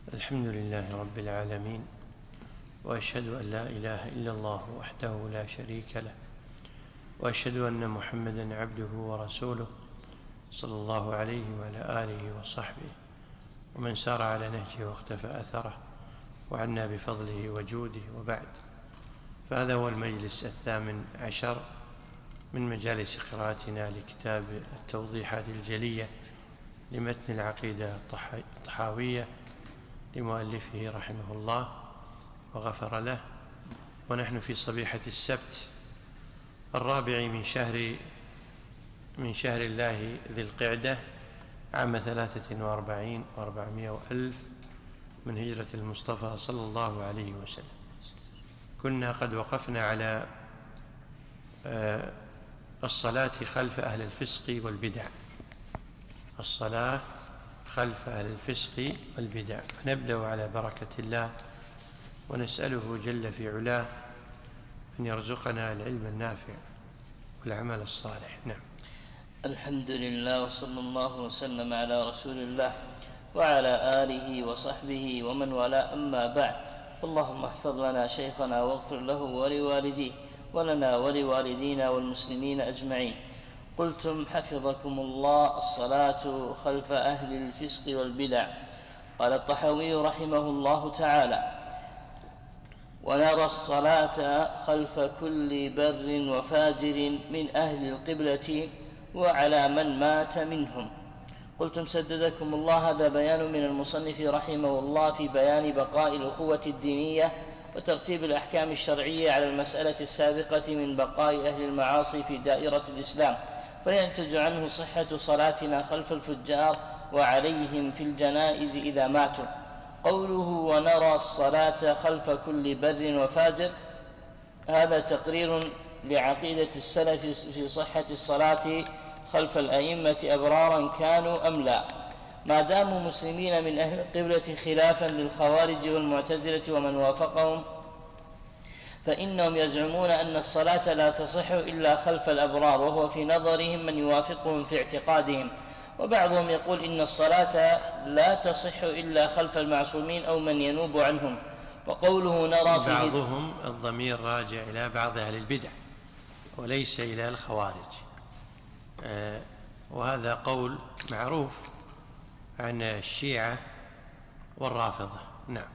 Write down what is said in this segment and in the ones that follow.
الحمد لله رب العالمين، وأشهد أن لا إله إلا الله وحده لا شريك له، وأشهد أن محمدًا عبده ورسوله صلى الله عليه وعلى آله وصحبه ومن سار على نهجه واقتفى أثره وعنا بفضله وجوده. وبعد، فهذا هو المجلس 18 من مجالس قراءتنا لكتاب التوضيحات الجلية لمتن العقيدة الطحاوية لمؤلفه رحمه الله وغفر له. ونحن في صبيحة السبت 4 من شهر الله ذي القعدة عام 43 و400 ألف من هجرة المصطفى صلى الله عليه وسلم. كنا قد وقفنا على الصلاة خلف أهل الفسق والبدع، الصلاة خلف أهل الفسق والبدع. نبدأ على بركة الله ونسأله جل في علاه أن يرزقنا العلم النافع والعمل الصالح. نعم. الحمد لله، وصلى الله وسلم على رسول الله وعلى آله وصحبه ومن والاه، أما بعد. اللهم احفظ لنا شيخنا واغفر له ولوالديه ولنا ولوالدينا والمسلمين أجمعين. قلتم حفظكم الله: الصلاة خلف أهل الفسق والبدع. قال الطحاوي رحمه الله تعالى: ونرى الصلاة خلف كل بر وفاجر من أهل القبلة وعلى من مات منهم. قلتم سددكم الله: هذا بيان من المصنف رحمه الله في بيان بقاء الأخوة الدينية وترتيب الأحكام الشرعية على المسألة السابقة من بقاء أهل المعاصي في دائرة الإسلام، فينتج عنه صحة صلاتنا خلف الفجار وعليهم في الجنائز إذا ماتوا. قوله ونرى الصلاة خلف كل بر وفاجر، هذا تقرير لعقيدة السلف في صحة الصلاة خلف الأئمة أبرارا كانوا أم لا، ما داموا مسلمين من أهل القبلة، خلافا للخوارج والمعتزلة ومن وافقهم، فإنهم يزعمون أن الصلاة لا تصح إلا خلف الأبرار، وهو في نظرهم من يوافقهم في اعتقادهم. وبعضهم يقول إن الصلاة لا تصح إلا خلف المعصومين أو من ينوب عنهم. وقوله نرى فيه، بعضهم الضمير راجع إلى بعض أهل البدع وليس إلى الخوارج، وهذا قول معروف عن الشيعة والرافضة. نعم.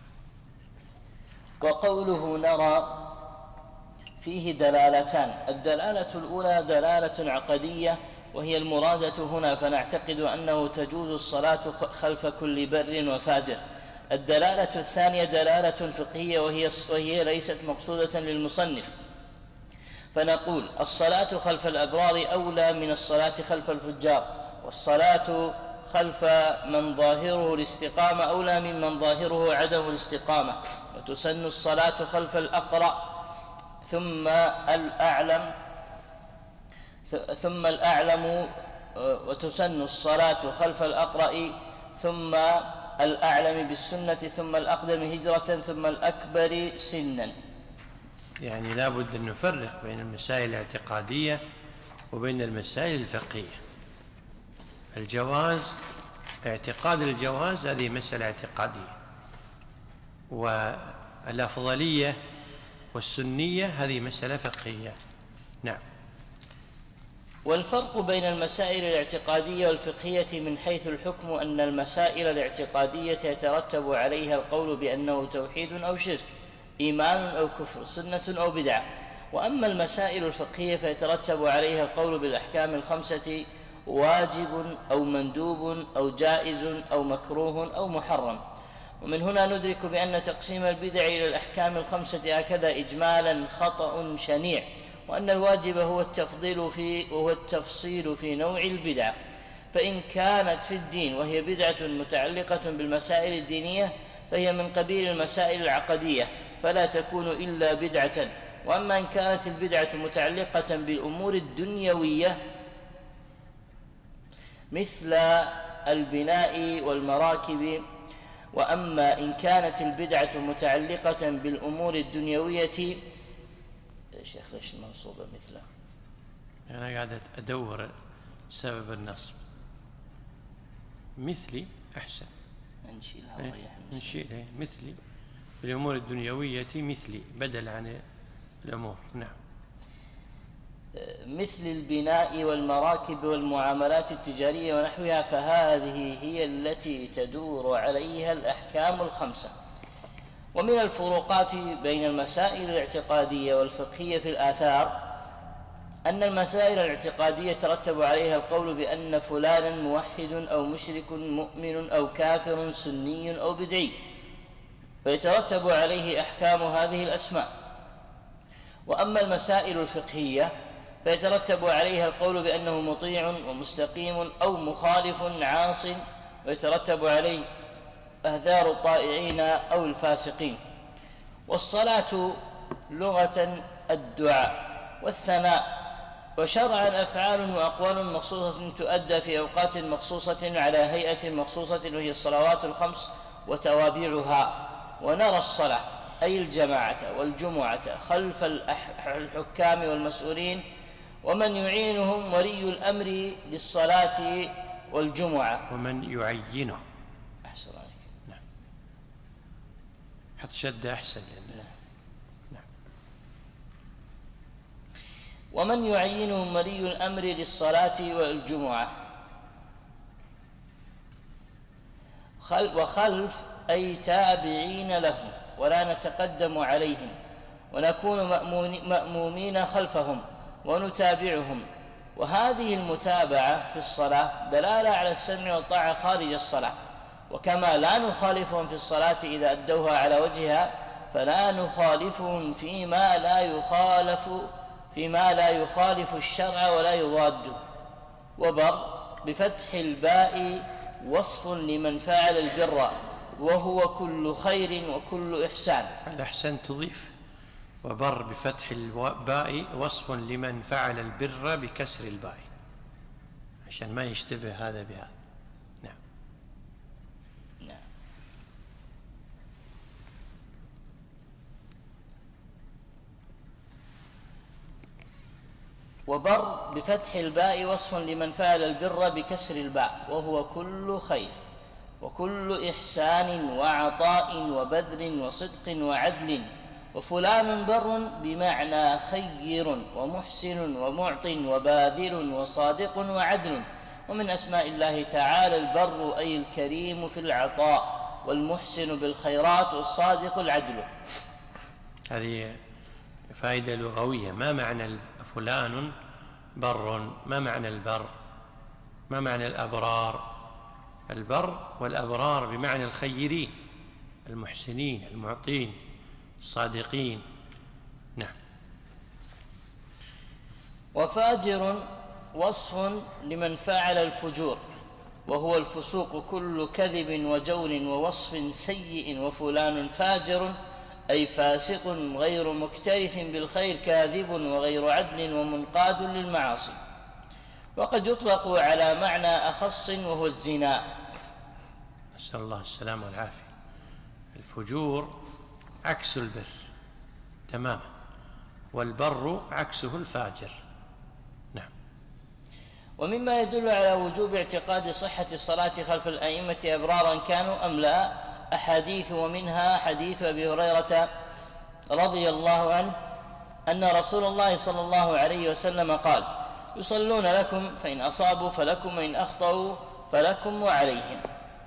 وقوله نرى فيه دلالتان: الدلالة الأولى دلالة عقدية وهي المرادة هنا، فنعتقد أنه تجوز الصلاة خلف كل بر وفاجر. الدلالة الثانية دلالة فقهية وهي ليست مقصودة للمصنف، فنقول الصلاة خلف الأبرار أولى من الصلاة خلف الفجار، والصلاة خلف من ظاهره الاستقامة أولى ممن ظاهره عدم الاستقامة. وتسن الصلاة خلف الأقرأ ثم الأعلم وتسن الصلاة خلف الأقرأ ثم الأعلم بالسنة ثم الأقدم هجرة ثم الأكبر سنا. يعني لا بد أن نفرق بين المسائل الاعتقادية وبين المسائل الفقهية. الجواز، اعتقاد الجواز، هذه مسألة اعتقادية، والأفضلية والسنية هذه مسألة فقهية. نعم. والفرق بين المسائل الاعتقادية والفقهية من حيث الحكم أن المسائل الاعتقادية يترتب عليها القول بأنه توحيد أو شرك، إيمان أو كفر، سنة أو بدعة. وأما المسائل الفقهية فيترتب عليها القول بالأحكام ال5: واجب أو مندوب أو جائز أو مكروه أو محرم. ومن هنا ندرك بأن تقسيم البدع إلى الأحكام ال5 هكذا إجمالا خطأ شنيع، وأن الواجب هو التفصيل في نوع البدع. فإن كانت في الدين وهي بدعة متعلقة بالمسائل الدينية فهي من قبيل المسائل العقدية فلا تكون إلا بدعة. وأما إن كانت البدعة متعلقة بالأمور الدنيوية مثل البناء والمراكب، وأما إن كانت البدعة متعلقة بالأمور الدنيوية، شيخ ليش المنصوبة مثله؟ أنا قاعد أدور سبب النصب. مثلي أحسن. نشيلها ونريح المسلمين. نشيلها مثلي بالأمور الدنيوية مثلي بدل عن الأمور. نعم. مثل البناء والمراكب والمعاملات التجارية ونحوها، فهذه هي التي تدور عليها الأحكام الخمسة. ومن الفروقات بين المسائل الاعتقادية والفقهية في الآثار أن المسائل الاعتقادية يترتب عليها القول بأن فلانا موحد أو مشرك مؤمن أو كافر سني أو بدعي، فيترتب عليه أحكام هذه الأسماء. وأما المسائل الفقهية فيترتب عليها القول بأنه مطيع ومستقيم أو مخالف عاص، ويترتب عليه آثار الطائعين أو الفاسقين. والصلاة لغة الدعاء والثناء، وشرعا أفعال وأقوال مخصوصة تؤدى في أوقات مخصوصة على هيئة مخصوصة، وهي الصلوات الخمس وتوابعها. ونرى الصلاة أي الجماعة والجمعة خلف الحكام والمسؤولين ومن يعينهم ولي الأمر للصلاة والجمعة. ومن يعينه. أحسن عليك. نعم. حط شدة أحسن. نعم. ومن يعينهم ولي الأمر للصلاة والجمعة. وخلف أي تابعين لهم، ولا نتقدم عليهم، ونكون مأمومين خلفهم ونتابعهم. وهذه المتابعة في الصلاة دلالة على السمع والطاعة خارج الصلاة، وكما لا نخالفهم في الصلاة إذا أدوها على وجهها، فلا نخالفهم فيما لا يخالف الشرع ولا يضاده. وبر بفتح الباء وصف لمن فعل البر، وهو كل خير وكل إحسان. الإحسان تضيف وبر بفتح الباء وصف لمن فعل البر بكسر الباء عشان ما يشتبه هذا بهذا. نعم. نعم. وبر بفتح الباء وصف لمن فعل البر بكسر الباء، وهو كل خير وكل إحسان وعطاء وبذل وصدق وعدل. وفلان بر بمعنى خير ومحسن ومعط وباذل وصادق وعدل. ومن أسماء الله تعالى البر أي الكريم في العطاء، والمحسن بالخيرات، والصادق العدل. هذه فائدة لغوية. ما معنى فلان بر؟ ما معنى البر؟ ما معنى الأبرار؟ البر والأبرار بمعنى الخيرين المحسنين المعطين الصادقين. نعم. وفاجر وصف لمن فعل الفجور، وهو الفسوق كل كذب وجور ووصف سيء. وفلان فاجر أي فاسق غير مكترث بالخير، كاذب وغير عدل ومنقاد للمعاصي. وقد يطلق على معنى أخص وهو الزنا. نسأل الله السلامة والعافية. الفجور عكس البر تماما، والبر عكسه الفاجر. نعم. ومما يدل على وجوب اعتقاد صحة الصلاة خلف الأئمة أبرارا كانوا أم لا أحاديث، ومنها حديث أبي هريرة رضي الله عنه أن رسول الله صلى الله عليه وسلم قال: يصلون لكم فإن أصابوا فلكم وإن أخطأوا فلكم وعليهم.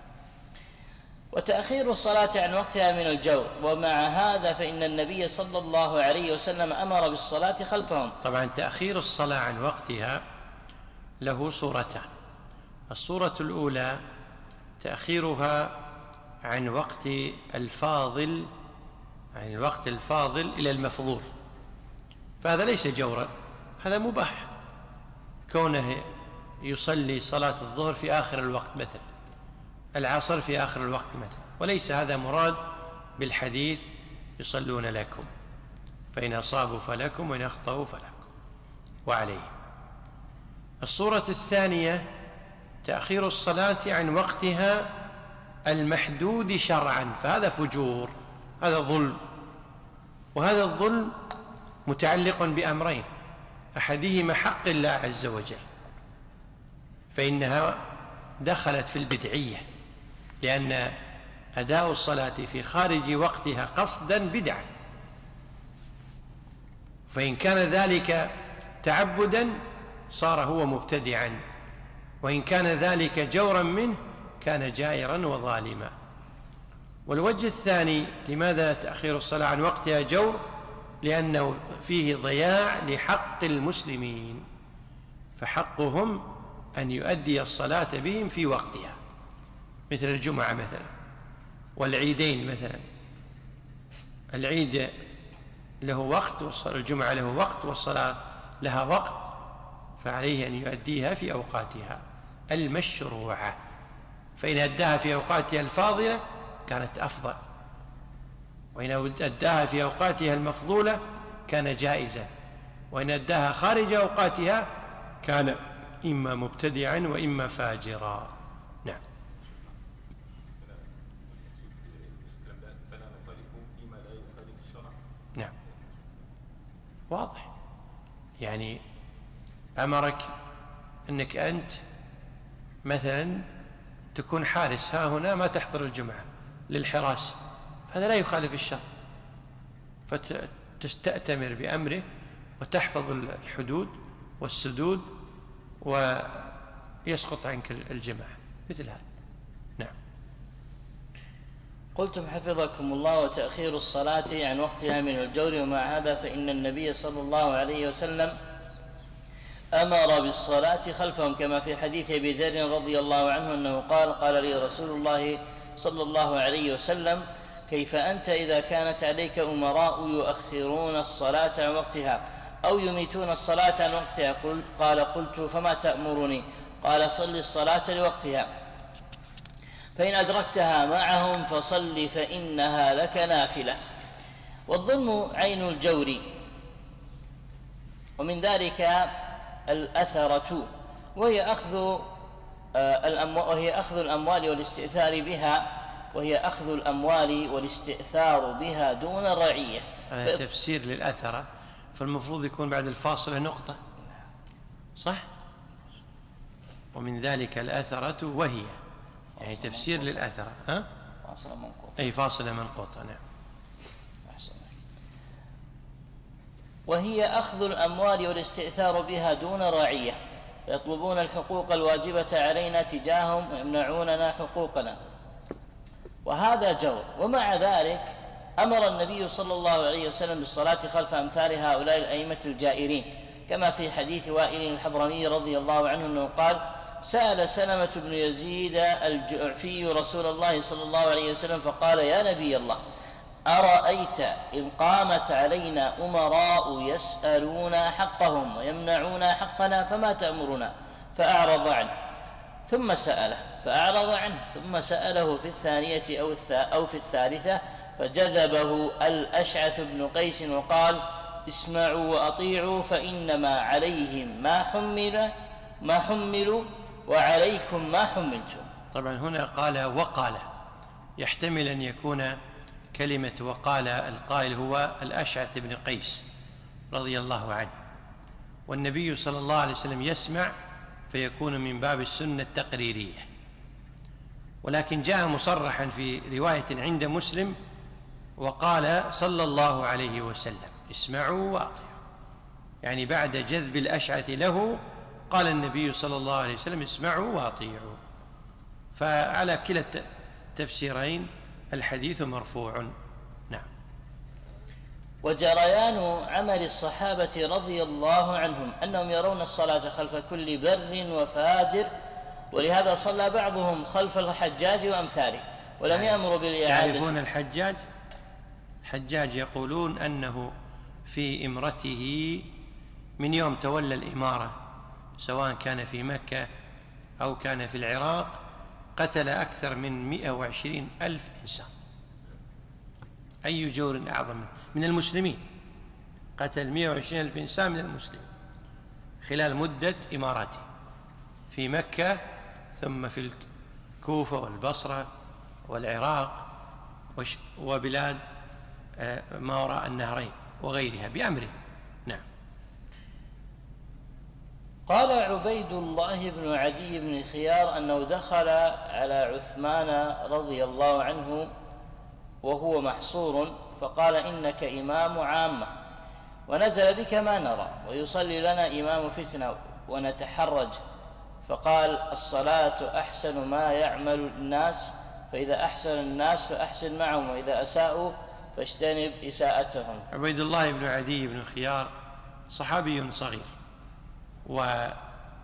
وتأخير الصلاة عن وقتها من الجور. ومع هذا فإن النبي صلى الله عليه وسلم أمر بالصلاة خلفهم. طبعا تأخير الصلاة عن وقتها له صورتان. الصورة الأولى تأخيرها عن وقت الفاضل، عن الوقت الفاضل إلى المفضول، فهذا ليس جورا، هذا مباح، كونه يصلي صلاة الظهر في آخر الوقت مثلا، العصر في آخر الوقت مثلا، وليس هذا مراد بالحديث يصلون لكم فإن أصابوا فلكم وإن أخطأوا فلكم وعليهم. الصورة الثانية تأخير الصلاة عن وقتها المحدود شرعا، فهذا فجور، هذا ظلم، وهذا الظلم متعلق بأمرين: أحدهما حق الله عز وجل، فإنها دخلت في البدعية لأن أداء الصلاة في خارج وقتها قصدا بدعة، فإن كان ذلك تعبدا صار هو مبتدعا، وإن كان ذلك جورا منه كان جائرا وظالما. والوجه الثاني لماذا تأخير الصلاة عن وقتها جور؟ لأنه فيه ضياع لحق المسلمين، فحقهم أن يؤدي الصلاة بهم في وقتها، مثل الجمعة مثلا والعيدين مثلا، العيد له وقت والجمعة له وقت والصلاة لها وقت، فعليه أن يؤديها في أوقاتها المشروعة، فإن أداها في أوقاتها الفاضلة كانت أفضل، وإن أداها في أوقاتها المفضولة كان جائزا، وإن أداها خارج أوقاتها كان إما مبتدعا وإما فاجرا. نعم. نعم واضح، يعني أمرك أنك أنت مثلا تكون حارس ها هنا ما تحضر الجمعة للحراسة، فهذا لا يخالف الشرع، فتأتمر بأمره وتحفظ الحدود والسدود ويسقط عنك الجماعة مثل هذا. نعم. قلتم حفظكم الله: وتأخير الصلاة عن وقتها من الجور، ومع هذا فإن النبي صلى الله عليه وسلم أمر بالصلاة خلفهم، كما في حديث أبي ذر رضي الله عنه أنه قال لي رسول الله صلى الله عليه وسلم: كيف أنت إذا كانت عليك أمراء يؤخرون الصلاة عن وقتها أو يميتون الصلاة عن وقتها؟ قلت: فما تأمرني؟ قال: صل الصلاة لوقتها، فإن أدركتها معهم فصل فإنها لك نافلة. والظلم عين الجور، ومن ذلك الأثرة، وهي أخذ الأموال والاستئثار بها دون الرعية. تفسير للأثرة، فالمفروض يكون بعد الفاصلة نقطة، صح؟ ومن ذلك الأثرة وهي، يعني تفسير للأثرة. فاصلة منقوطة. أي فاصلة منقوطة. نعم. وهي أخذ الأموال والاستئثار بها دون رعية، يطلبون الحقوق الواجبة علينا تجاههم ويمنعوننا حقوقنا، وهذا جور. ومع ذلك أمر النبي صلى الله عليه وسلم بالصلاة خلف أمثال هؤلاء الأئمة الجائرين، كما في حديث وائل الحضرمي رضي الله عنه أنه قال: سأل سلمة بن يزيد الجعفي رسول الله صلى الله عليه وسلم فقال: يا نبي الله، أرأيت إن قامت علينا أمراء يسألون حقهم ويمنعون حقنا فما تأمرنا؟ فأعرض عنه، ثم سأله فأعرض عنه، ثم سأله في الثانية أو في الثالثة، فجذبه الأشعث بن قيس وقال: اسمعوا وأطيعوا، فإنما عليهم ما حملوا وعليكم ما حملتم. طبعا هنا قال وقال، يحتمل أن يكون كلمة وقال القائل هو الأشعث بن قيس رضي الله عنه، والنبي صلى الله عليه وسلم يسمع، فيكون من باب السنة التقريرية. ولكن جاء مصرحا في رواية عند مسلم وقال صلى الله عليه وسلم: اسمعوا وأطيعوا، يعني بعد جذب الأشعث له قال النبي صلى الله عليه وسلم: اسمعوا وأطيعوا. فعلى كلا التفسيرين الحديث مرفوع. نعم. وجريان عمل الصحابة رضي الله عنهم أنهم يرون الصلاة خلف كل بر وفاجر، ولهذا صلى بعضهم خلف الحجاج وأمثاله ولم يأمروا بالإعادة. تعرفون الحجاج؟ الحجاج يقولون أنه في إمرته من يوم تولى الإمارة، سواء كان في مكة أو كان في العراق، قتل أكثر من 120,000 إنسان. أي جور أعظم من المسلمين؟ قتل 120,000 إنسان من المسلمين خلال مدة إمارته في مكة، ثم في الكوفة والبصرة والعراق وبلاد ما وراء النهرين وغيرها بأمره. نعم. قال عبيد الله بن عدي بن خيار أنه دخل على عثمان رضي الله عنه وهو محصور فقال: إنك إمام عامة ونزل بك ما نرى، ويصلي لنا إمام فتنة ونتحرج. فقال: الصلاة أحسن ما يعمل الناس، فإذا أحسن الناس فأحسن معهم، وإذا أساءوا فاجتنب إساءتهم. عبيد الله بن عدي بن خيار صحابي صغير، ومع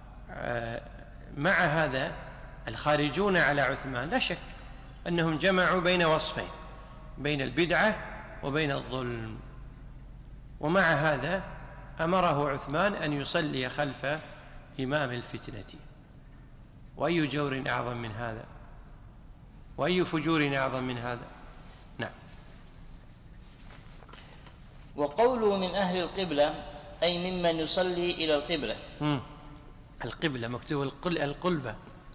هذا الخارجون على عثمان لا شك أنهم جمعوا بين وصفين، بين البدعة وبين الظلم، ومع هذا أمره عثمان أن يصلي خلف إمام الفتنة. وأي جور أعظم من هذا، وأي فجور أعظم من هذا. نعم. وقوله من أهل القبلة أي ممن يصلي إلى القبلة. القبلة مكتوب القلبة.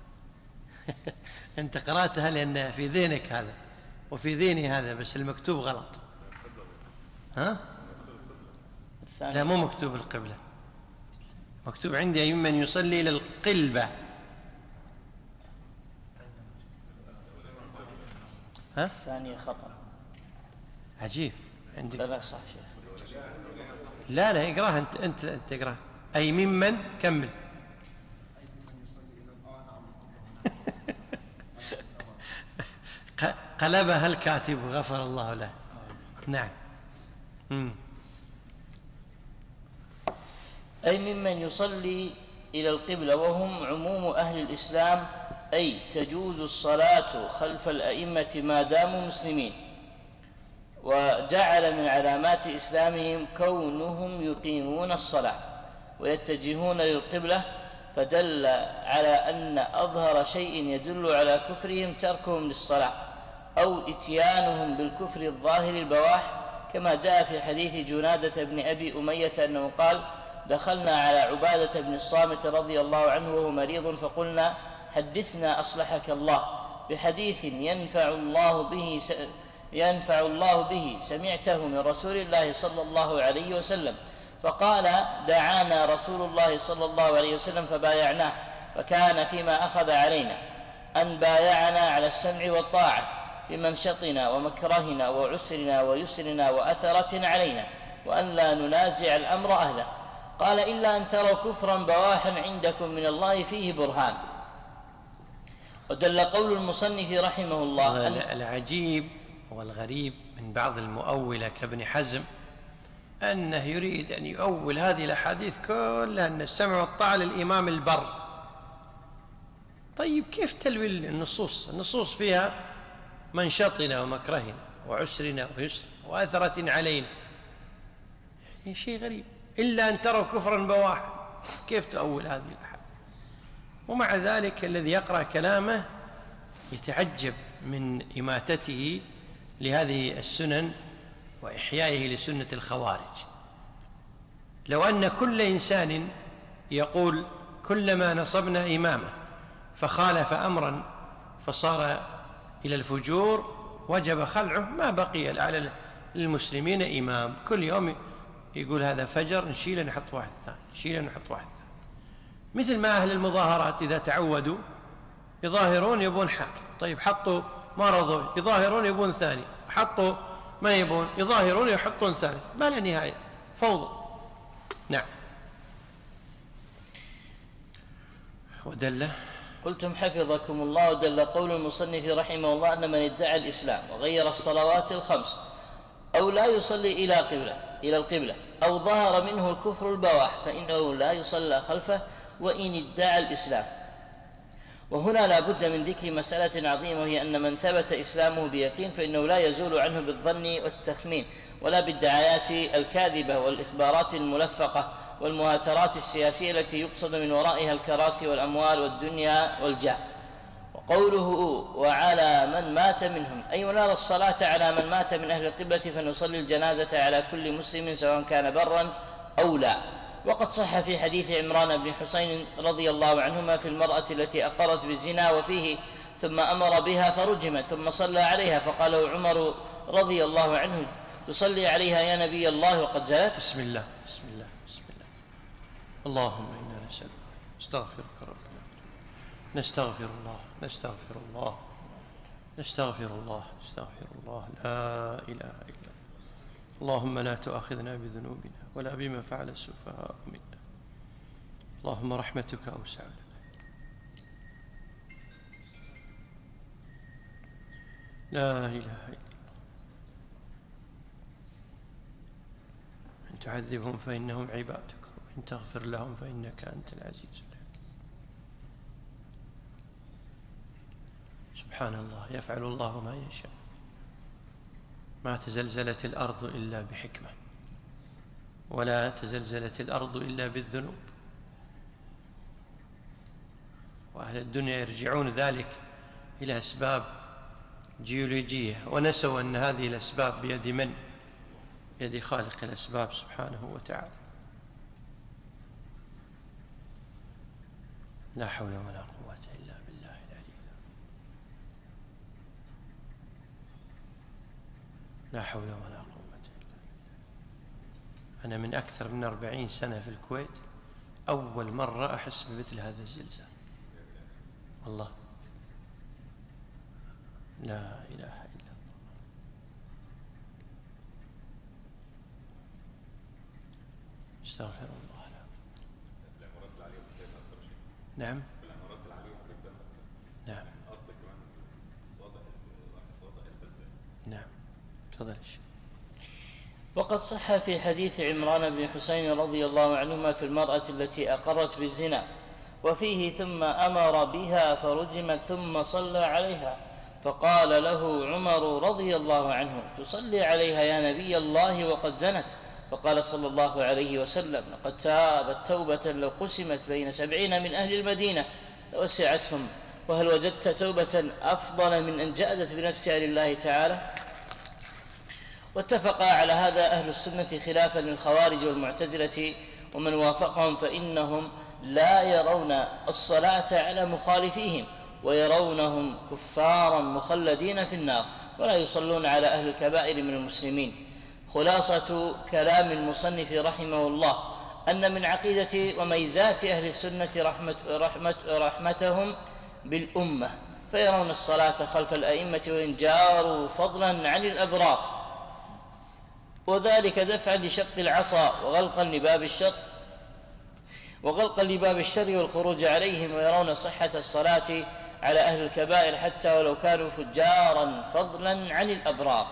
أنت قرأتها لأن في ذهنك هذا وفي ذهني هذا، بس المكتوب غلط. ها؟ لا، مو مكتوب القبلة، مكتوب عندي ممن يصلي إلى القلبة. ها؟ الثانية خطأ. عجيب. عندك لا صح شيخ. لا اقراها انت اقراها. اي ممن كمل. قلبها الكاتب غفر الله له. نعم. أي ممن يصلي إلى القبلة، وهم عموم أهل الإسلام، أي تجوز الصلاة خلف الأئمة ما داموا مسلمين. وجعل من علامات إسلامهم كونهم يقيمون الصلاة ويتجهون للقبلة، فدل على أن أظهر شيء يدل على كفرهم تركهم للصلاة أو إتيانهم بالكفر الظاهر البواح، كما جاء في حديث جنادة بن أبي أمية أنه قال: دخلنا على عبادة بن الصامت رضي الله عنه وهو مريض، فقلنا: حدثنا أصلحك الله بحديث ينفع الله به سمعته من رسول الله صلى الله عليه وسلم. فقال: دعانا رسول الله صلى الله عليه وسلم فبايعناه، فكان فيما أخذ علينا أن بايعنا على السمع والطاعة في منشطنا ومكرهنا وعسرنا ويسرنا وأثرة علينا، وأن لا ننازع الأمر أهله. قال: إلا أن تروا كفرا بواحا عندكم من الله فيه برهان. ودل قول المصنف رحمه الله العجيب والغريب من بعض المؤولة كابن حزم أنه يريد أن يؤول هذه الأحاديث كلها أن السمع والطاعة للإمام البر. طيب كيف تلوي النصوص؟ النصوص فيها منشطنا ومكرهنا وعسرنا ويسر وأثرة علينا. شيء غريب. إلا أن تروا كفرا بواحا، كيف تؤول هذه الأحاديث؟ ومع ذلك الذي يقرأ كلامه يتعجب من إماتته لهذه السنن وإحيائه لسنة الخوارج. لو أن كل إنسان يقول: كلما نصبنا إماما فخالف أمرا فصار إلى الفجور وجب خلعه، ما بقي على المسلمين إمام. كل يوم يقول هذا فجر، نشيله نحط واحد ثاني، نشيله نحط واحد ثاني. مثل ما أهل المظاهرات إذا تعودوا يظاهرون يبون حاكم، طيب حطوا ما رضوا يظاهرون يبون ثاني، حطوا ما يبون يظاهرون يحطون ثالث، ما لا نهاية، فوضى. نعم. ودل قلتم حفظكم الله. ودل قول المصنف رحمه الله أن من ادعى الإسلام وغير الصلوات الخمس أو لا يصلي إلى القبلة أو ظهر منه الكفر البواح فإنه لا يصلى خلفه وإن ادعى الإسلام. وهنا لا بد من ذكر مسألة عظيمة، وهي أن من ثبت إسلامه بيقين فإنه لا يزول عنه بالظن والتخمين ولا بالدعايات الكاذبة والإخبارات الملفقة والمهاترات السياسية التي يقصد من ورائها الكراسي والأموال والدنيا والجاه. وقوله: وعلى من مات منهم، أي ونرى الصلاة على من مات من أهل القبلة، فنصلي الجنازة على كل مسلم سواء كان برا أو لا. وقد صح في حديث عمران بن حسين رضي الله عنهما في المرأة التي أقرت بالزنا وفيه: ثم أمر بها فرجمت ثم صلى عليها، فقال عمر رضي الله عنه: تصلي عليها يا نبي الله وقد زنت؟ بسم الله بسم الله بسم الله. اللهم إنا نسألك استغفرك ربنا. نستغفر الله نستغفر الله نستغفر الله نستغفر الله. لا إله إلا الله. اللهم لا تؤاخذنا بذنوبنا ولا بما فعل السفهاء منا. اللهم رحمتك أوسع لنا. لا إله إلا الله. إن تعذبهم فإنهم عبادك وإن تغفر لهم فإنك أنت العزيز الحكيم. سبحان الله، يفعل الله ما يشاء. ما تزلزلت الأرض إلا بحكمة، ولا تزلزلت الأرض إلا بالذنوب. وأهل الدنيا يرجعون ذلك إلى أسباب جيولوجية، ونسوا أن هذه الأسباب بيد من؟ بيد خالق الأسباب سبحانه وتعالى. لا حول ولا قوة إلا بالله العلي العظيم. لا حول ولا قوة إلا بالله. أنا من أكثر من 40 سنة في الكويت أول مرة أحس بمثل هذا الزلزال والله. لا إله إلا الله. استغفر الله. نعم نعم نعم. تفضل. وقد صح في حديث عمران بن حسين رضي الله عنهما في المرأة التي أقرت بالزنا وفيه ثم أمر بها فرجمت ثم صلى عليها، فقال له عمر رضي الله عنه: تصلي عليها يا نبي الله وقد زنت؟ فقال صلى الله عليه وسلم: لقد تابت توبة لو قسمت بين 70 من أهل المدينة لوسعتهم، وهل وجدت توبة أفضل من أن جادت بنفسها لله تعالى؟ واتفق على هذا أهل السنة خلافا للخوارج والمعتزلة ومن وافقهم، فإنهم لا يرون الصلاة على مخالفيهم ويرونهم كفارا مخلدين في النار، ولا يصلون على أهل الكبائر من المسلمين. خلاصة كلام المصنف رحمه الله أن من عقيدة وميزات أهل السنة رحمتهم بالأمة، فيرون الصلاة خلف الأئمة وإن جاروا فضلا عن الأبرار، وذلك دفعا لشق العصا وغلقا لباب الشر والخروج عليهم، ويرون صحة الصلاة على أهل الكبائر حتى ولو كانوا فجارا فضلا عن الأبرار.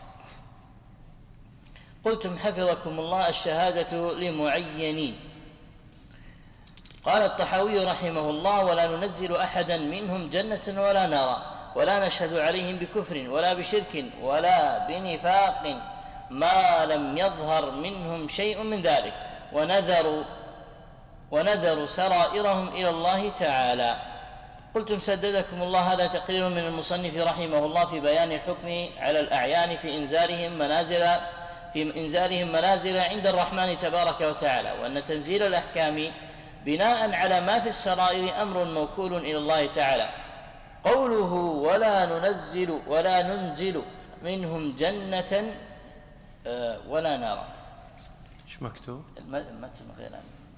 قلتم حفظكم الله: الشهادة لمعينين. قال الطحاوي رحمه الله: ولا ننزل أحدا منهم جنة ولا نارا، ولا نشهد عليهم بكفر ولا بشرك ولا بنفاق ما لم يظهر منهم شيء من ذلك، ونذر سرائرهم إلى الله تعالى. قلتم سددكم الله: هذا تقرير من المصنف رحمه الله في بيان الحكم على الأعيان في إنزالهم منازل عند الرحمن تبارك وتعالى، وأن تنزيل الأحكام بناء على ما في السرائر أمر موكول إلى الله تعالى. قوله ولا ننزل منهم جنة ولا نارا، ايش مكتوب؟ المتن غير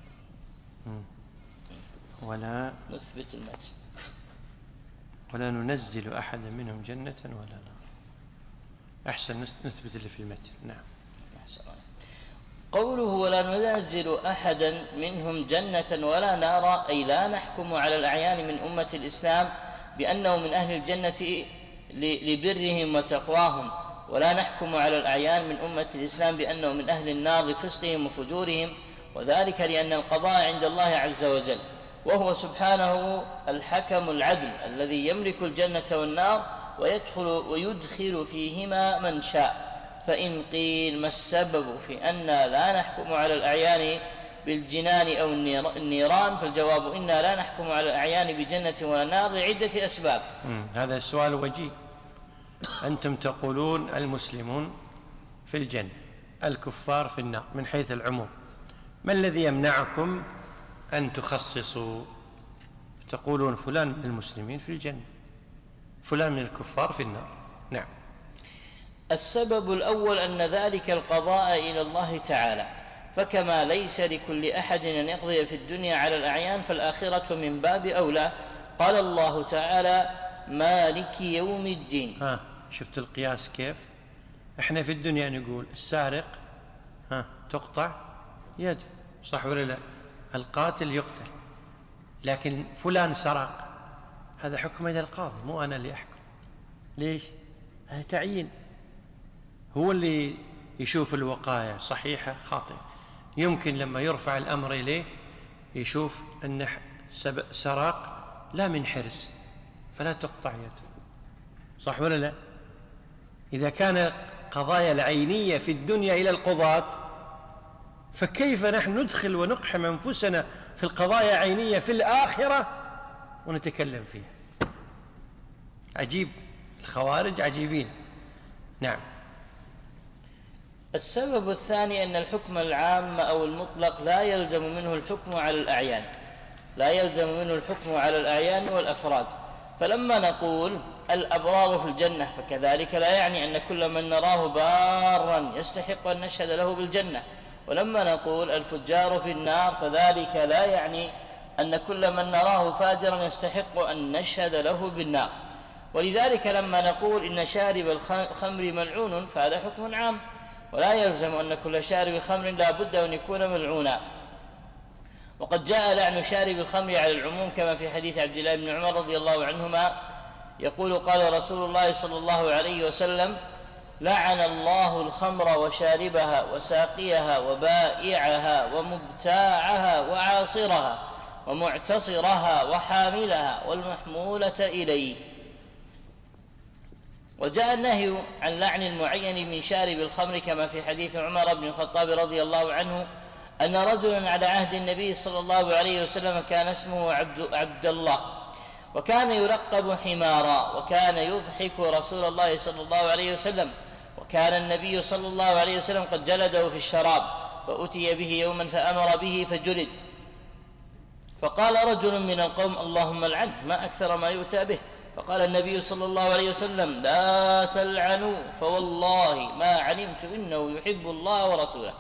ولا نثبت المتن. ولا ننزل أحدا منهم جنة ولا نار. أحسن، نثبت اللي في المتن. نعم. قوله ولا ننزل أحدا منهم جنة ولا نارا، أي لا نحكم على الأعيان من أمة الإسلام بأنه من أهل الجنة لبرهم وتقواهم، ولا نحكم على الأعيان من أمة الإسلام بأنه من أهل النار لفسقهم وفجورهم، وذلك لأن القضاء عند الله عز وجل، وهو سبحانه الحكم العدل الذي يملك الجنة والنار ويدخل فيهما من شاء. فإن قيل ما السبب في أن لا نحكم على الأعيان بالجنان أو النيران، فالجواب إنا لا نحكم على الأعيان بجنة ولا نار لعدة أسباب. هذا السؤال وجيه. أنتم تقولون المسلمون في الجنة، الكفار في النار من حيث العموم، ما الذي يمنعكم أن تخصصوا؟ تقولون فلان من المسلمين في الجنة، فلان من الكفار في النار. نعم. السبب الأول أن ذلك القضاء إلى الله تعالى، فكما ليس لكل أحد أن يقضي في الدنيا على الأعيان فالآخرة من باب أولى. قال الله تعالى: مالك يوم الدين. شفت القياس كيف؟ احنا في الدنيا نقول السارق تقطع يد، صح ولا لا؟ القاتل يقتل. لكن فلان سرق، هذا حكم إلى القاضي، مو أنا اللي أحكم. ليش؟ هذا تعيين، هو اللي يشوف الوقاية صحيحة خاطئة. يمكن لما يرفع الأمر إليه يشوف أنه سرق لا من حرص فلا تقطع يده، صح ولا لا؟ إذا كان قضايا العينية في الدنيا إلى القضاة، فكيف نحن ندخل ونقحم أنفسنا في القضايا عينية في الآخرة ونتكلم فيها؟ عجيب، الخوارج عجيبين. نعم. السبب الثاني أن الحكم العام أو المطلق لا يلزم منه الحكم على الأعيان، لا يلزم منه الحكم على الأعيان والأفراد. فلما نقول الأبرار في الجنة فكذلك لا يعني أن كل من نراه بارا يستحق أن نشهد له بالجنة، ولما نقول الفجار في النار فذلك لا يعني أن كل من نراه فاجرا يستحق أن نشهد له بالنار. ولذلك لما نقول إن شارب الخمر ملعون فهذا حكم عام، ولا يلزم أن كل شارب خمر لا بد أن يكون ملعونا. وقد جاء لعن شارب الخمر على العموم كما في حديث عبد الله بن عمر رضي الله عنهما يقول: قال رسول الله صلى الله عليه وسلم: لعن الله الخمر وشاربها وساقيها وبائعها ومبتاعها وعاصرها ومعتصرها وحاملها والمحمولة إليه. وجاء النهي عن لعن المعين من شارب الخمر كما في حديث عمر بن الخطاب رضي الله عنه أن رجلا على عهد النبي صلى الله عليه وسلم كان اسمه عبد الله، وكان يرقب حمارا، وكان يضحك رسول الله صلى الله عليه وسلم، وكان النبي صلى الله عليه وسلم قد جلده في الشراب، فأتي به يوما فأمر به فجلد. فقال رجل من القوم: اللهم العنه، ما أكثر ما يؤتى به. فقال النبي صلى الله عليه وسلم: لا تلعنوا فوالله ما علمت إنه يحب الله ورسوله.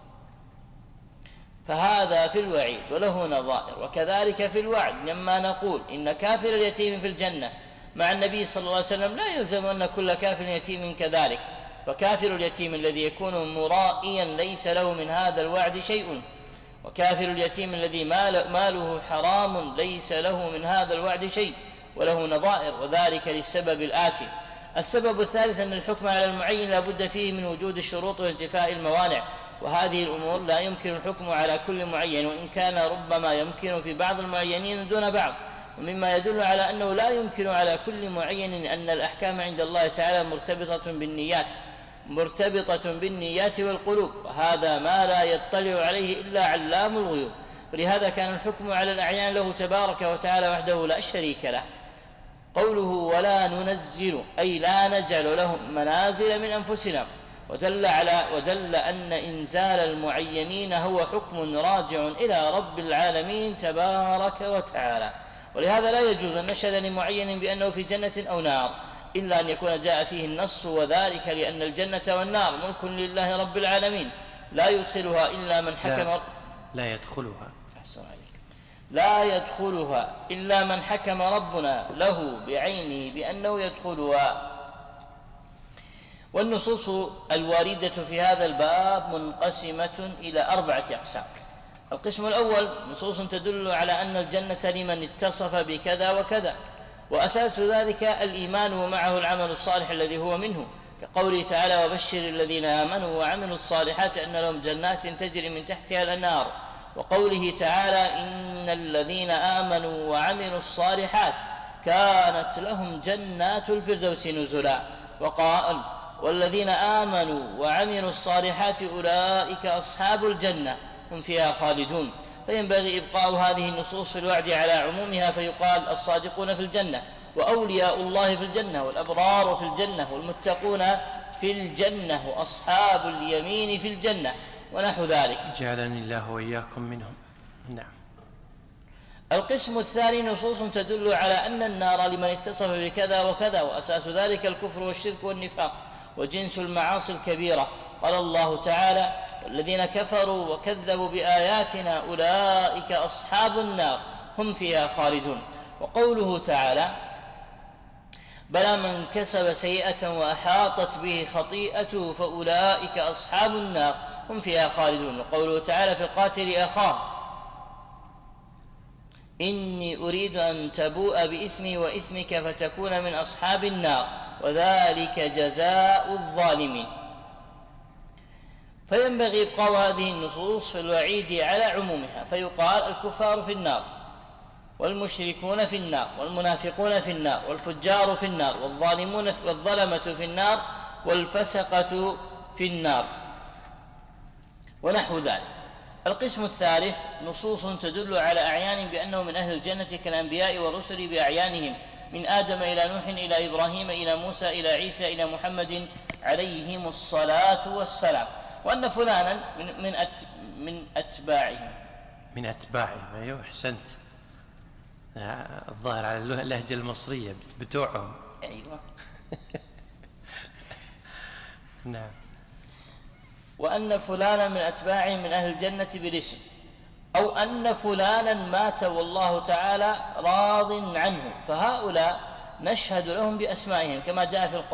فهذا في الوعيد وله نظائر. وكذلك في الوعد لما نقول إن كافر اليتيم في الجنة مع النبي صلى الله عليه وسلم لا يلزم أن كل كافر يتيم كذلك، فكافر اليتيم الذي يكون مرائيا ليس له من هذا الوعد شيء، وكافر اليتيم الذي ماله حرام ليس له من هذا الوعد شيء وله نظائر، وذلك للسبب الآتي. السبب الثالث أن الحكم على المعين لا بد فيه من وجود الشروط وانتفاء الموانع، وهذه الأمور لا يمكن الحكم على كل معين، وإن كان ربما يمكن في بعض المعينين دون بعض. ومما يدل على أنه لا يمكن على كل معين أن الأحكام عند الله تعالى مرتبطة بالنيات والقلوب، وهذا ما لا يطلع عليه إلا علام الغيوب. ولهذا كان الحكم على الأعيان له تبارك وتعالى وحده لا شريك له. قوله ولا ننزل أي لا نجعل لهم منازل من أنفسنا، ودل أن إنزال المعينين هو حكم راجع إلى رب العالمين تبارك وتعالى. ولهذا لا يجوز أن نشهد لمعين بأنه في جنة أو نار إلا أن يكون جاء فيه النص، وذلك لأن الجنة والنار ملك لله رب العالمين لا يدخلها إلا من حكم لا يدخلها إلا من حكم ربنا له بعينه بأنه يدخلها. والنصوص الواردة في هذا الباب منقسمة إلى 4 أقسام. القسم الأول نصوص تدل على أن الجنة لمن اتصف بكذا وكذا، وأساس ذلك الإيمان ومعه العمل الصالح الذي هو منه، كقوله تعالى: وبشر الذين آمنوا وعملوا الصالحات أن لهم جنات تجري من تحتها الأنهار، وقوله تعالى: إن الذين آمنوا وعملوا الصالحات كانت لهم جنات الفردوس نزلا، وقال: والذين آمنوا وعملوا الصالحات أولئك أصحاب الجنة هم فيها خالدون. فينبغي إبقاء هذه النصوص في الوعد على عمومها، فيقال: الصادقون في الجنة، وأولياء الله في الجنة، والأبرار في الجنة، والمتقون في الجنة، وأصحاب اليمين في الجنة، ونحو ذلك. جعلني الله وإياكم منهم. نعم. القسم الثاني نصوص تدل على أن النار لمن اتصف بكذا وكذا، وأساس ذلك الكفر والشرك والنفاق وجنس المعاصي الكبيرة. قال الله تعالى: والذين كفروا وكذبوا بآياتنا أولئك أصحاب النار هم فيها خالدون. وقوله تعالى: بلى من كسب سيئة وأحاطت به خطيئته فأولئك أصحاب النار هم فيها خالدون. وقوله تعالى في قاتل أخاه: إني أريد أن تبوء بإثمي وإثمك فتكون من أصحاب النار وذلك جزاء الظالمين. فينبغي إبقاء هذه النصوص في الوعيد على عمومها، فيقال: الكفار في النار، والمشركون في النار، والمنافقون في النار، والفجار في النار، والظلمة في النار، والفسقة في النار، ونحو ذلك. القسم الثالث: نصوص تدل على أعيان بأنه من أهل الجنة كالأنبياء والرسل بأعيانهم، من آدم إلى نوح إلى إبراهيم إلى موسى إلى عيسى إلى محمد عليهم الصلاة والسلام، وأن فلانا من أتباعهم. من أتباعهم، أيوه أحسنت. الظاهر على اللهجة المصرية بتوعهم. أيوه. نعم. وأن فلانا من أتباعهم من أهل الجنة بالاسم، أو أن فلانا مات والله تعالى راض عنه، فهؤلاء نشهد لهم بأسمائهم، كما جاء في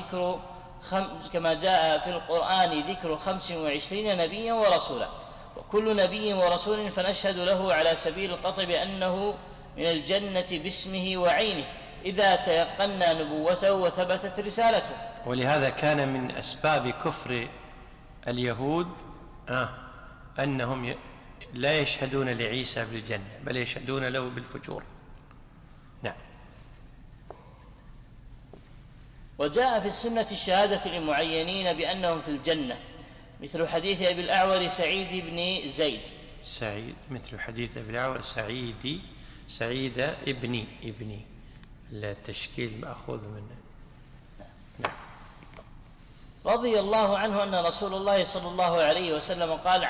القرآن ذكر 25 نبيا ورسولا، وكل نبي ورسول فنشهد له على سبيل القطع بأنه من الجنة باسمه وعينه إذا تيقنا نبوته وثبتت رسالته. ولهذا كان من أسباب كفر اليهود أنهم لا يشهدون لعيسى بالجنة، بل يشهدون له بالفجور. نعم. وجاء في السنة الشهادة للمعينين بأنهم في الجنة، مثل حديث أبي الأعور سعيد بن زيد. سعيد مثل حديث أبي الأعور سعيد ابني التشكيل مأخوذ منه. نعم. رضي الله عنه أن رسول الله صلى الله عليه وسلم قال: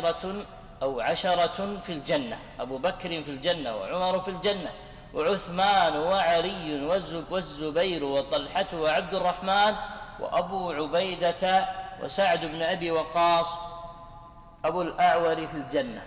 10 في الجنة، أبو بكر في الجنة، وعمر في الجنة، وعثمان وعلي والزبير وطلحة وعبد الرحمن وأبو عبيدة وسعد بن أبي وقاص أبو الأعور في الجنة.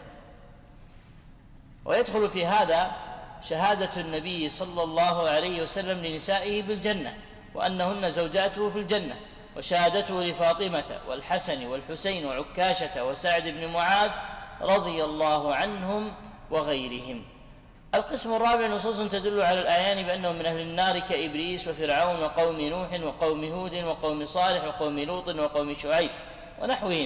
ويدخل في هذا شهادة النبي صلى الله عليه وسلم لنسائه بالجنة وأنهن زوجاته في الجنة، وشهادته لفاطمة والحسن والحسين وعكاشة وسعد بن معاذ رضي الله عنهم وغيرهم. القسم الرابع: نصوص تدل على الأعيان بأنهم من أهل النار كإبليس وفرعون وقوم نوح وقوم هود وقوم صالح وقوم لوط وقوم شعيب ونحوهم،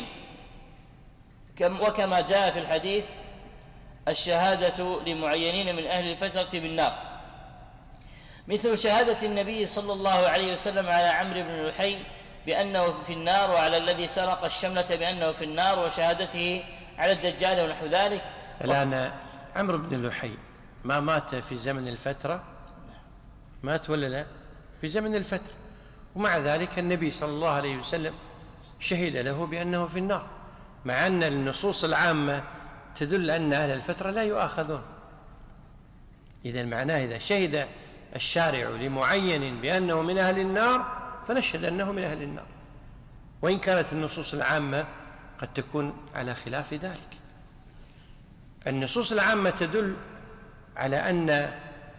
وكما جاء في الحديث الشهادة لمعينين من أهل الفترة بالنار، مثل شهادة النبي صلى الله عليه وسلم على عمرو بن لحي بأنه في النار، وعلى الذي سرق الشملة بأنه في النار، وشهادته على الدجال ونحو ذلك. الآن عمرو بن لحي ما مات في زمن الفترة؟ مات ولا لا؟ في زمن الفترة، ومع ذلك النبي صلى الله عليه وسلم شهد له بأنه في النار، مع أن النصوص العامة تدل أن أهل الفترة لا يؤاخذون. إذن معناه إذا شهد الشارع لمعين بأنه من أهل النار فنشهد أنه من أهل النار، وإن كانت النصوص العامة قد تكون على خلاف ذلك. النصوص العامة تدل على أن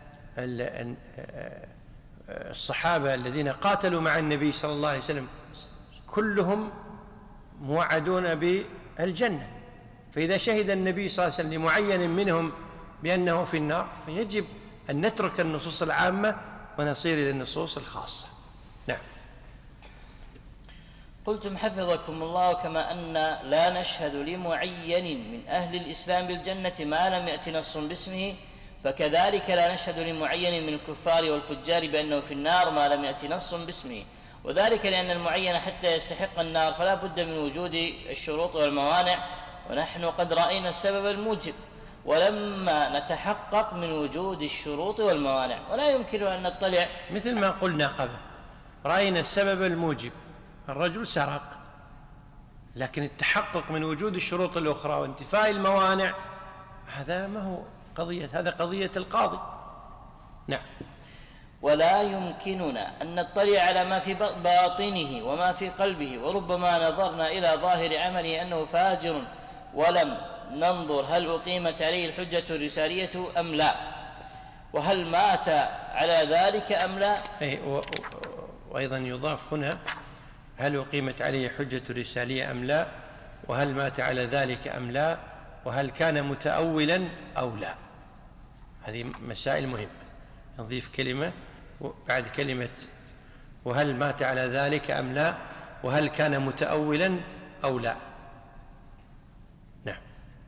الصحابة الذين قاتلوا مع النبي صلى الله عليه وسلم كلهم موعدون بالجنة، فإذا شهد النبي صلى الله عليه وسلم لمعين منهم بأنه في النار فيجب أن نترك النصوص العامة ونصير إلى النصوص الخاصة. نعم. قلتم حفظكم الله: كما أن لا نشهد لمعين من أهل الإسلام بالجنة ما لم يأت نص باسمه، فكذلك لا نشهد لمعين من الكفار والفجار بأنه في النار ما لم يأت نص باسمه، وذلك لأن المعين حتى يستحق النار فلا بد من وجود الشروط والموانع، ونحن قد رأينا السبب الموجب ولما نتحقق من وجود الشروط والموانع، ولا يمكن أن نطلع مثل ما قلنا قبل، رأينا السبب الموجب، الرجل سرق، لكن التحقق من وجود الشروط الأخرى وانتفاء الموانع هذا ما هو قضية، هذا قضية القاضي. نعم. ولا يمكننا أن نطلع على ما في باطنه وما في قلبه، وربما نظرنا إلى ظاهر عمله أنه فاجر ولم ننظر هل أقيمت عليه الحجة الرسالية أم لا، وهل مات على ذلك أم لا. وأيضا يضاف هنا هل أقيمت عليه حجة رسالية أم لا، وهل مات على ذلك أم لا، وهل كان متأولا أو لا. هذه مسائل مهمة، نضيف كلمة بعد كلمة وهل مات على ذلك أم لا، وهل كان متأولا أو لا. نعم.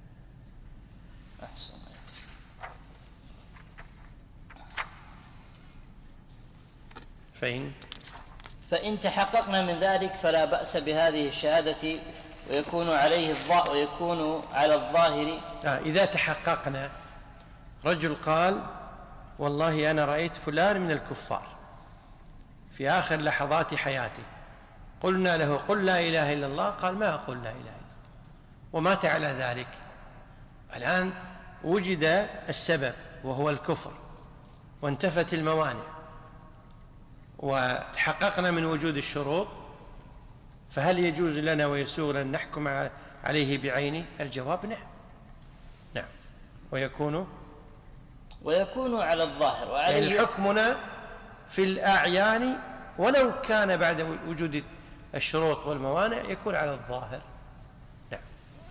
فإن تحققنا من ذلك فلا بأس بهذه الشهادة، ويكون على الظاهر. إذا تحققنا، رجل قال والله أنا رأيت فلان من الكفار في آخر لحظات حياتي، قلنا له قل لا إله إلا الله، قال ما أقول لا إله إلا الله، ومات على ذلك. الآن وجد السبب وهو الكفر وانتفت الموانع وتحققنا من وجود الشروط، فهل يجوز لنا ويسوغ لنا نحكم عليه بعينه؟ الجواب نعم. نعم. ويكون على الظاهر، يعني حكمنا في الأعيان ولو كان بعد وجود الشروط والموانع يكون على الظاهر. نعم.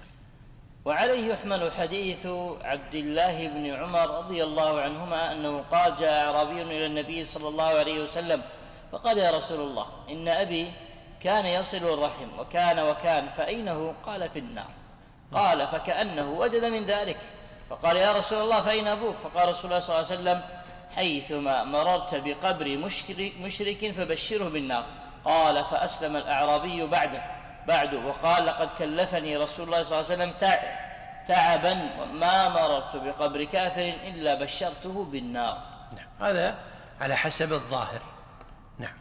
وعليه يحمل حديث عبد الله بن عمر رضي الله عنهما أنه قال جاء أعرابي إلى النبي صلى الله عليه وسلم فقال يا رسول الله إن أبي كان يصل الرحم وكان فأينه؟ قال في النار. قال فكأنه وجد من ذلك، فقال يا رسول الله فأين أبوك؟ فقال رسول الله صلى الله عليه وسلم حيثما مررت بقبر مشرك فبشره بالنار. قال فأسلم الأعرابي بعده وقال لقد كلفني رسول الله صلى الله عليه وسلم تعبا ما مررت بقبر كافر إلا بشرته بالنار. هذا على حسب الظاهر. نعم.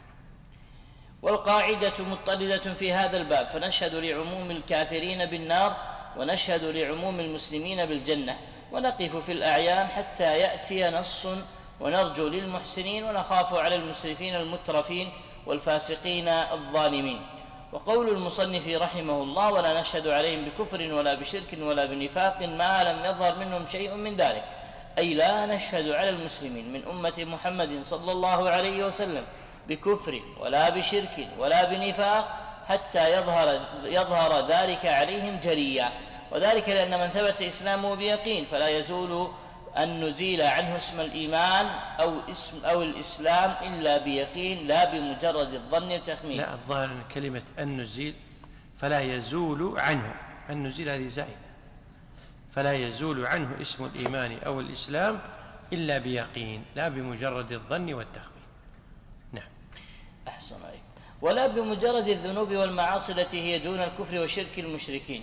والقاعدة مضطردة في هذا الباب، فنشهد لعموم الكافرين بالنار ونشهد لعموم المسلمين بالجنة، ونقف في الأعيان حتى يأتي نص، ونرجو للمحسنين ونخاف على المسرفين المترفين والفاسقين الظالمين. وقول المصنف رحمه الله ولا نشهد عليهم بكفر ولا بشرك ولا بنفاق ما لم يظهر منهم شيء من ذلك، أي لا نشهد على المسلمين من أمة محمد صلى الله عليه وسلم بكفر ولا بشرك ولا بنفاق حتى يظهر ذلك عليهم جليا، وذلك لأن من ثبت إسلامه بيقين فلا يزول أن نزيل عنه اسم الإيمان أو الإسلام إلا بيقين لا بمجرد الظن التخمين. لا، الظاهر أن كلمة أن نزيل فلا يزول عنه، أن نزيل هذه زائدة، فلا يزول عنه اسم الإيمان أو الإسلام إلا بيقين لا بمجرد الظن والتخمين. نعم. أحسن عليك. ولا بمجرد الذنوب والمعاصي التي هي دون الكفر وشرك المشركين،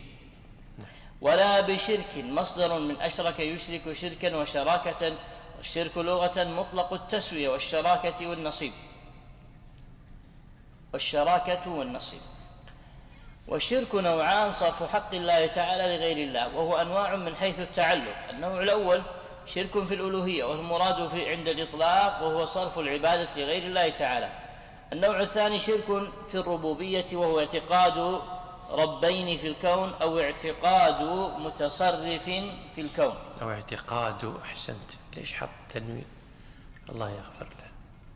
ولا بشرك مصدر من أشرك يشرك شركا وشراكة، والشرك لغة مطلق التسوية والشراكة والنصيب. والشرك نوعان: صرف حق الله تعالى لغير الله، وهو أنواع من حيث التعلق. النوع الأول شرك في الألوهية، والمراد عند الإطلاق وهو صرف العبادة لغير الله تعالى. النوع الثاني شرك في الربوبية، وهو اعتقاد ربين في الكون أو اعتقاد متصرف في الكون. أو اعتقاد، أحسنت، ليش حط تنوين؟ الله يغفر له.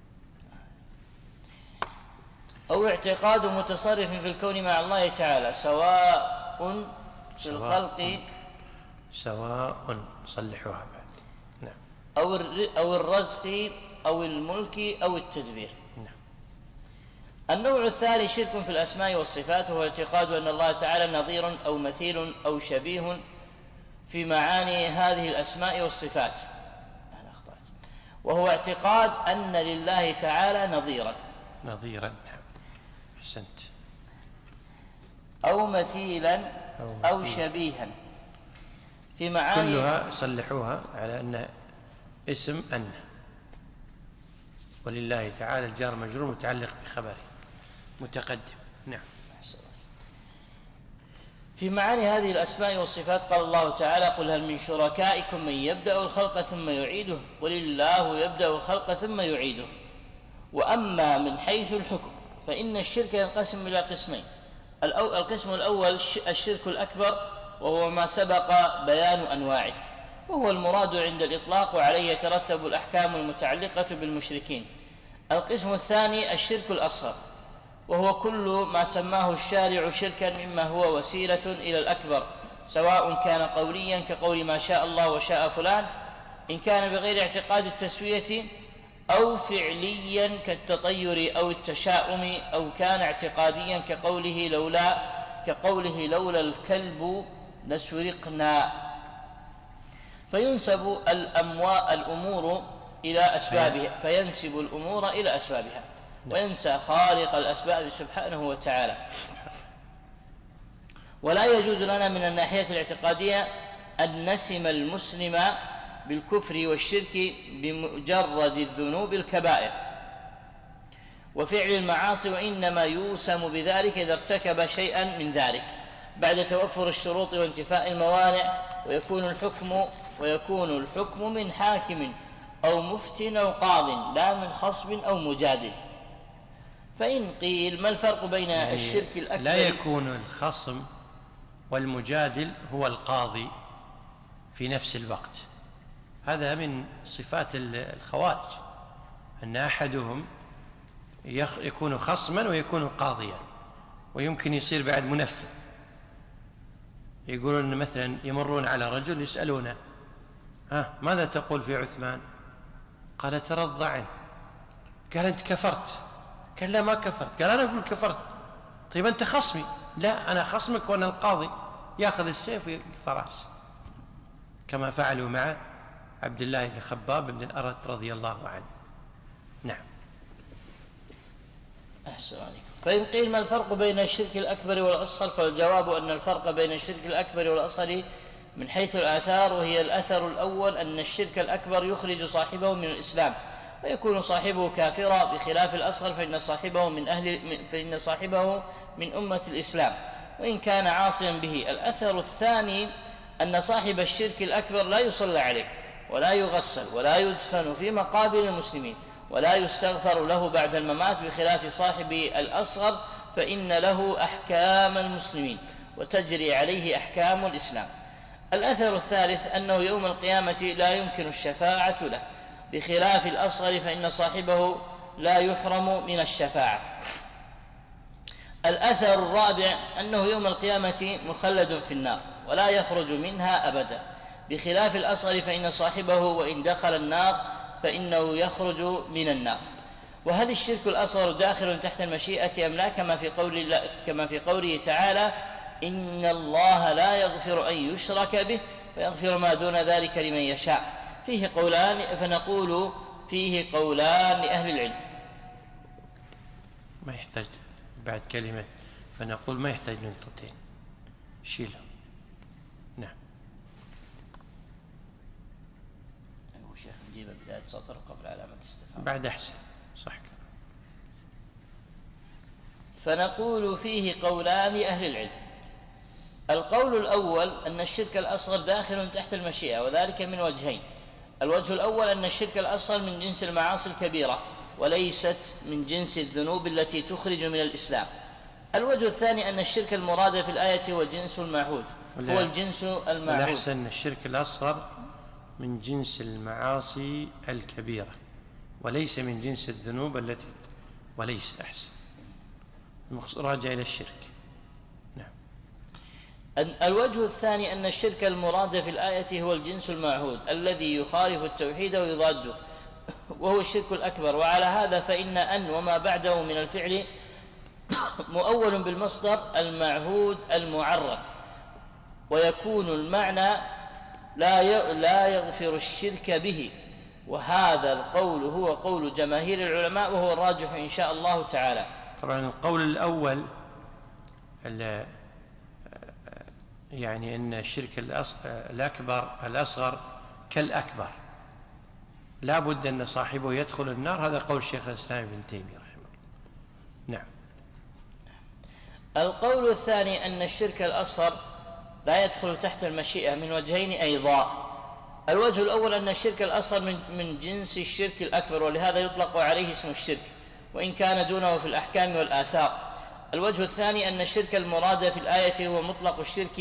أو اعتقاد متصرف في الكون مع الله تعالى، سواء في الخلق، سواء صلحوها بعد. نعم. أو الرزق أو الملك أو التدبير. نعم. النوع الثاني شرك في الأسماء والصفات، وهو اعتقاد أن الله تعالى نظير أو مثيل أو شبيه في معاني هذه الأسماء والصفات، وهو اعتقاد أن لله تعالى نظيرا. نعم. أحسنت. أو مثيلا أو شبيها في معاني، كلها صلحوها على أن اسم أن، ولله تعالى الجار مجرور متعلق بخبره متقدم. نعم. في معاني هذه الأسماء والصفات قال الله تعالى قل هل من شركائكم من يبدأ الخلق ثم يعيده، قل الله يبدأ الخلق ثم يعيده. وأما من حيث الحكم فإن الشرك ينقسم إلى قسمين. القسم الأول الشرك الأكبر، وهو ما سبق بيان أنواعه، وهو المراد عند الإطلاق، وعليه يترتب الأحكام المتعلقة بالمشركين. القسم الثاني الشرك الأصغر، وهو كل ما سماه الشارع شركا مما هو وسيلة إلى الأكبر، سواء كان قوليا كقول ما شاء الله وشاء فلان إن كان بغير اعتقاد التسوية، أو فعليا كالتطير أو التشاؤم، أو كان اعتقاديا كقوله لولا الكلب لسرقنا. فينسب الأمور إلى أسبابها، وينسى خالق الأسباب سبحانه وتعالى. ولا يجوز لنا من الناحية الاعتقادية أن نسم المسلم بالكفر والشرك بمجرد الذنوب الكبائر وفعل المعاصي، وإنما يوسم بذلك إذا ارتكب شيئا من ذلك بعد توفر الشروط وانتفاء الموانع، ويكون الحكم من حاكم أو مفت أو قاض، لا من خصب أو مجادل. فإن قيل ما الفرق بين الشرك الأكبر؟ لا يكون الخصم والمجادل هو القاضي في نفس الوقت. هذا من صفات الخوارج، أن أحدهم يكون خصما ويكون قاضيا، ويمكن يصير بعد منفذ. يقولون مثلا يمرون على رجل يسألونه ماذا تقول في عثمان؟ قال ترضى عنه. قال أنت كفرت؟ قال لا ما كفرت. قال أنا أقول كفرت. طيب أنت خصمي. لا أنا خصمك وأنا القاضي. يأخذ السيف ويقطع رأسه، كما فعلوا مع عبد الله بن خباب بن الأرت رضي الله عنه. نعم. أحسن عليكم. فإن قيل ما الفرق بين الشرك الأكبر والأصغر؟ فالجواب أن الفرق بين الشرك الأكبر والأصغر من حيث الآثار، وهي الأثر الأول أن الشرك الأكبر يخرج صاحبه من الإسلام ويكون صاحبه كافرا، بخلاف الأصغر فإن صاحبه من أمة الإسلام وإن كان عاصيا به. الأثر الثاني أن صاحب الشرك الأكبر لا يصلى عليه ولا يغسل ولا يدفن في مقابر المسلمين ولا يستغفر له بعد الممات، بخلاف صاحب الأصغر فإن له أحكام المسلمين وتجري عليه أحكام الإسلام. الأثر الثالث أنه يوم القيامة لا يمكن الشفاعة له، بخلاف الأصغر فإن صاحبه لا يحرم من الشفاعة. الأثر الرابع أنه يوم القيامة مخلد في النار ولا يخرج منها أبدا، بخلاف الأصغر فإن صاحبه وإن دخل النار فإنه يخرج من النار. وهل الشرك الأصغر داخل تحت المشيئة أم لا؟ كما في قوله تعالى إن الله لا يغفر أن يشرك به ويغفر ما دون ذلك لمن يشاء. فيه قولان، فنقول فيه قولان لأهل العلم. ما يحتاج بعد كلمة فنقول، ما يحتاج نقطتين، شيلهم. نعم. أبو شيخ نجيب بداية سطر قبل علامة استفهام بعد أحسن، صح كده. فنقول فيه قولان لأهل العلم. القول الأول أن الشرك الأصغر داخل تحت المشيئة، وذلك من وجهين. الوجه الأول أن الشرك الأصغر من جنس المعاصي الكبيرة وليست من جنس الذنوب التي تخرج من الإسلام. الوجه الثاني أن الشرك المراد في الآية هو الجنس المعهود، هو الجنس المعهود. والأحسن الشرك الأصغر من جنس المعاصي الكبيرة وليس من جنس الذنوب التي وليس أحسن راجع إلى الشرك. الوجه الثاني أن الشرك المراد في الآية هو الجنس المعهود الذي يخالف التوحيد ويضاده، وهو الشرك الأكبر. وعلى هذا فإن أن وما بعده من الفعل مؤول بالمصدر المعهود المعرف، ويكون المعنى لا يغفر الشرك به. وهذا القول هو قول جماهير العلماء وهو الراجح إن شاء الله تعالى. طبعا القول الأول يعني أن الشرك الأصغر كالأكبر لا بد أن صاحبه يدخل النار، هذا قول الشيخ الإسلام ابن تيمية رحمه الله. نعم. القول الثاني أن الشرك الأصغر لا يدخل تحت المشيئة من وجهين أيضا. الوجه الأول أن الشرك الأصغر من جنس الشرك الأكبر، ولهذا يطلق عليه اسم الشرك، وإن كان دونه في الأحكام والآثار. الوجه الثاني أن الشرك المراد في الآية هو مطلق الشرك،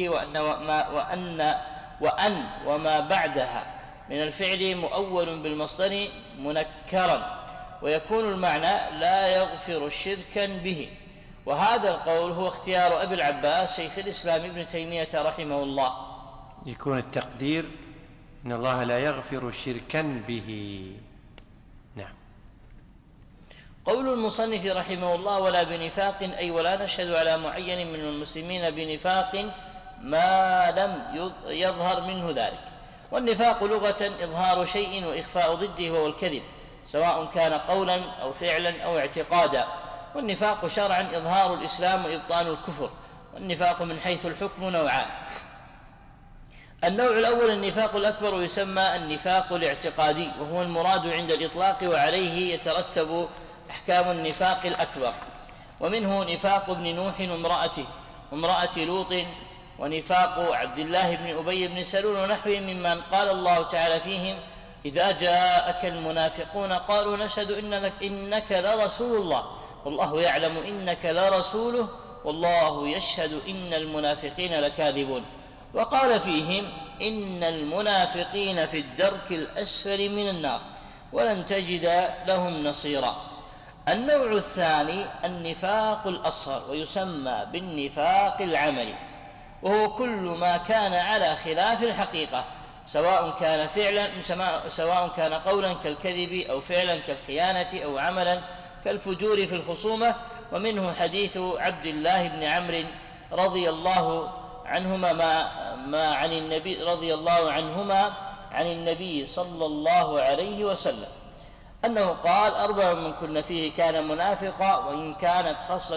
وأن وما بعدها من الفعل مؤول بالمصدر منكرا، ويكون المعنى لا يغفر شركا به. وهذا القول هو اختيار أبي العباس شيخ الإسلام ابن تيمية رحمه الله. يكون التقدير إن الله لا يغفر شركا به. نعم. قول المصنف رحمه الله: ولا بنفاق، أي ولا نشهد على معين من المسلمين بنفاق ما لم يظهر منه ذلك. والنفاق لغة إظهار شيء وإخفاء ضده وهو الكذب، سواء كان قولا أو فعلا أو اعتقادا. والنفاق شرعا إظهار الإسلام وإبطان الكفر. والنفاق من حيث الحكم نوعان: النوع الأول النفاق الأكبر، ويسمى النفاق الاعتقادي، وهو المراد عند الإطلاق، وعليه يترتب أحكام النفاق الأكبر. ومنه نفاق ابن نوح وامرأة لوط، ونفاق عبد الله بن أبي بن سلول ونحوهم ممن قال الله تعالى فيهم: إذا جاءك المنافقون قالوا نشهد إنك لرسول الله والله يعلم إنك لرسوله والله يشهد إن المنافقين لكاذبون. وقال فيهم: إن المنافقين في الدرك الأسفل من النار ولن تجد لهم نصيرا. النوع الثاني النفاق الأصغر، ويسمى بالنفاق العملي، وهو كل ما كان على خلاف الحقيقة، سواء كان قولا كالكذب، أو فعلا كالخيانة، أو عملا كالفجور في الخصومة. ومنه حديث عبد الله بن عمرو رضي الله عنهما عن النبي صلى الله عليه وسلم أنه قال: 4 من كن فيه كان منافقا، وإن كانت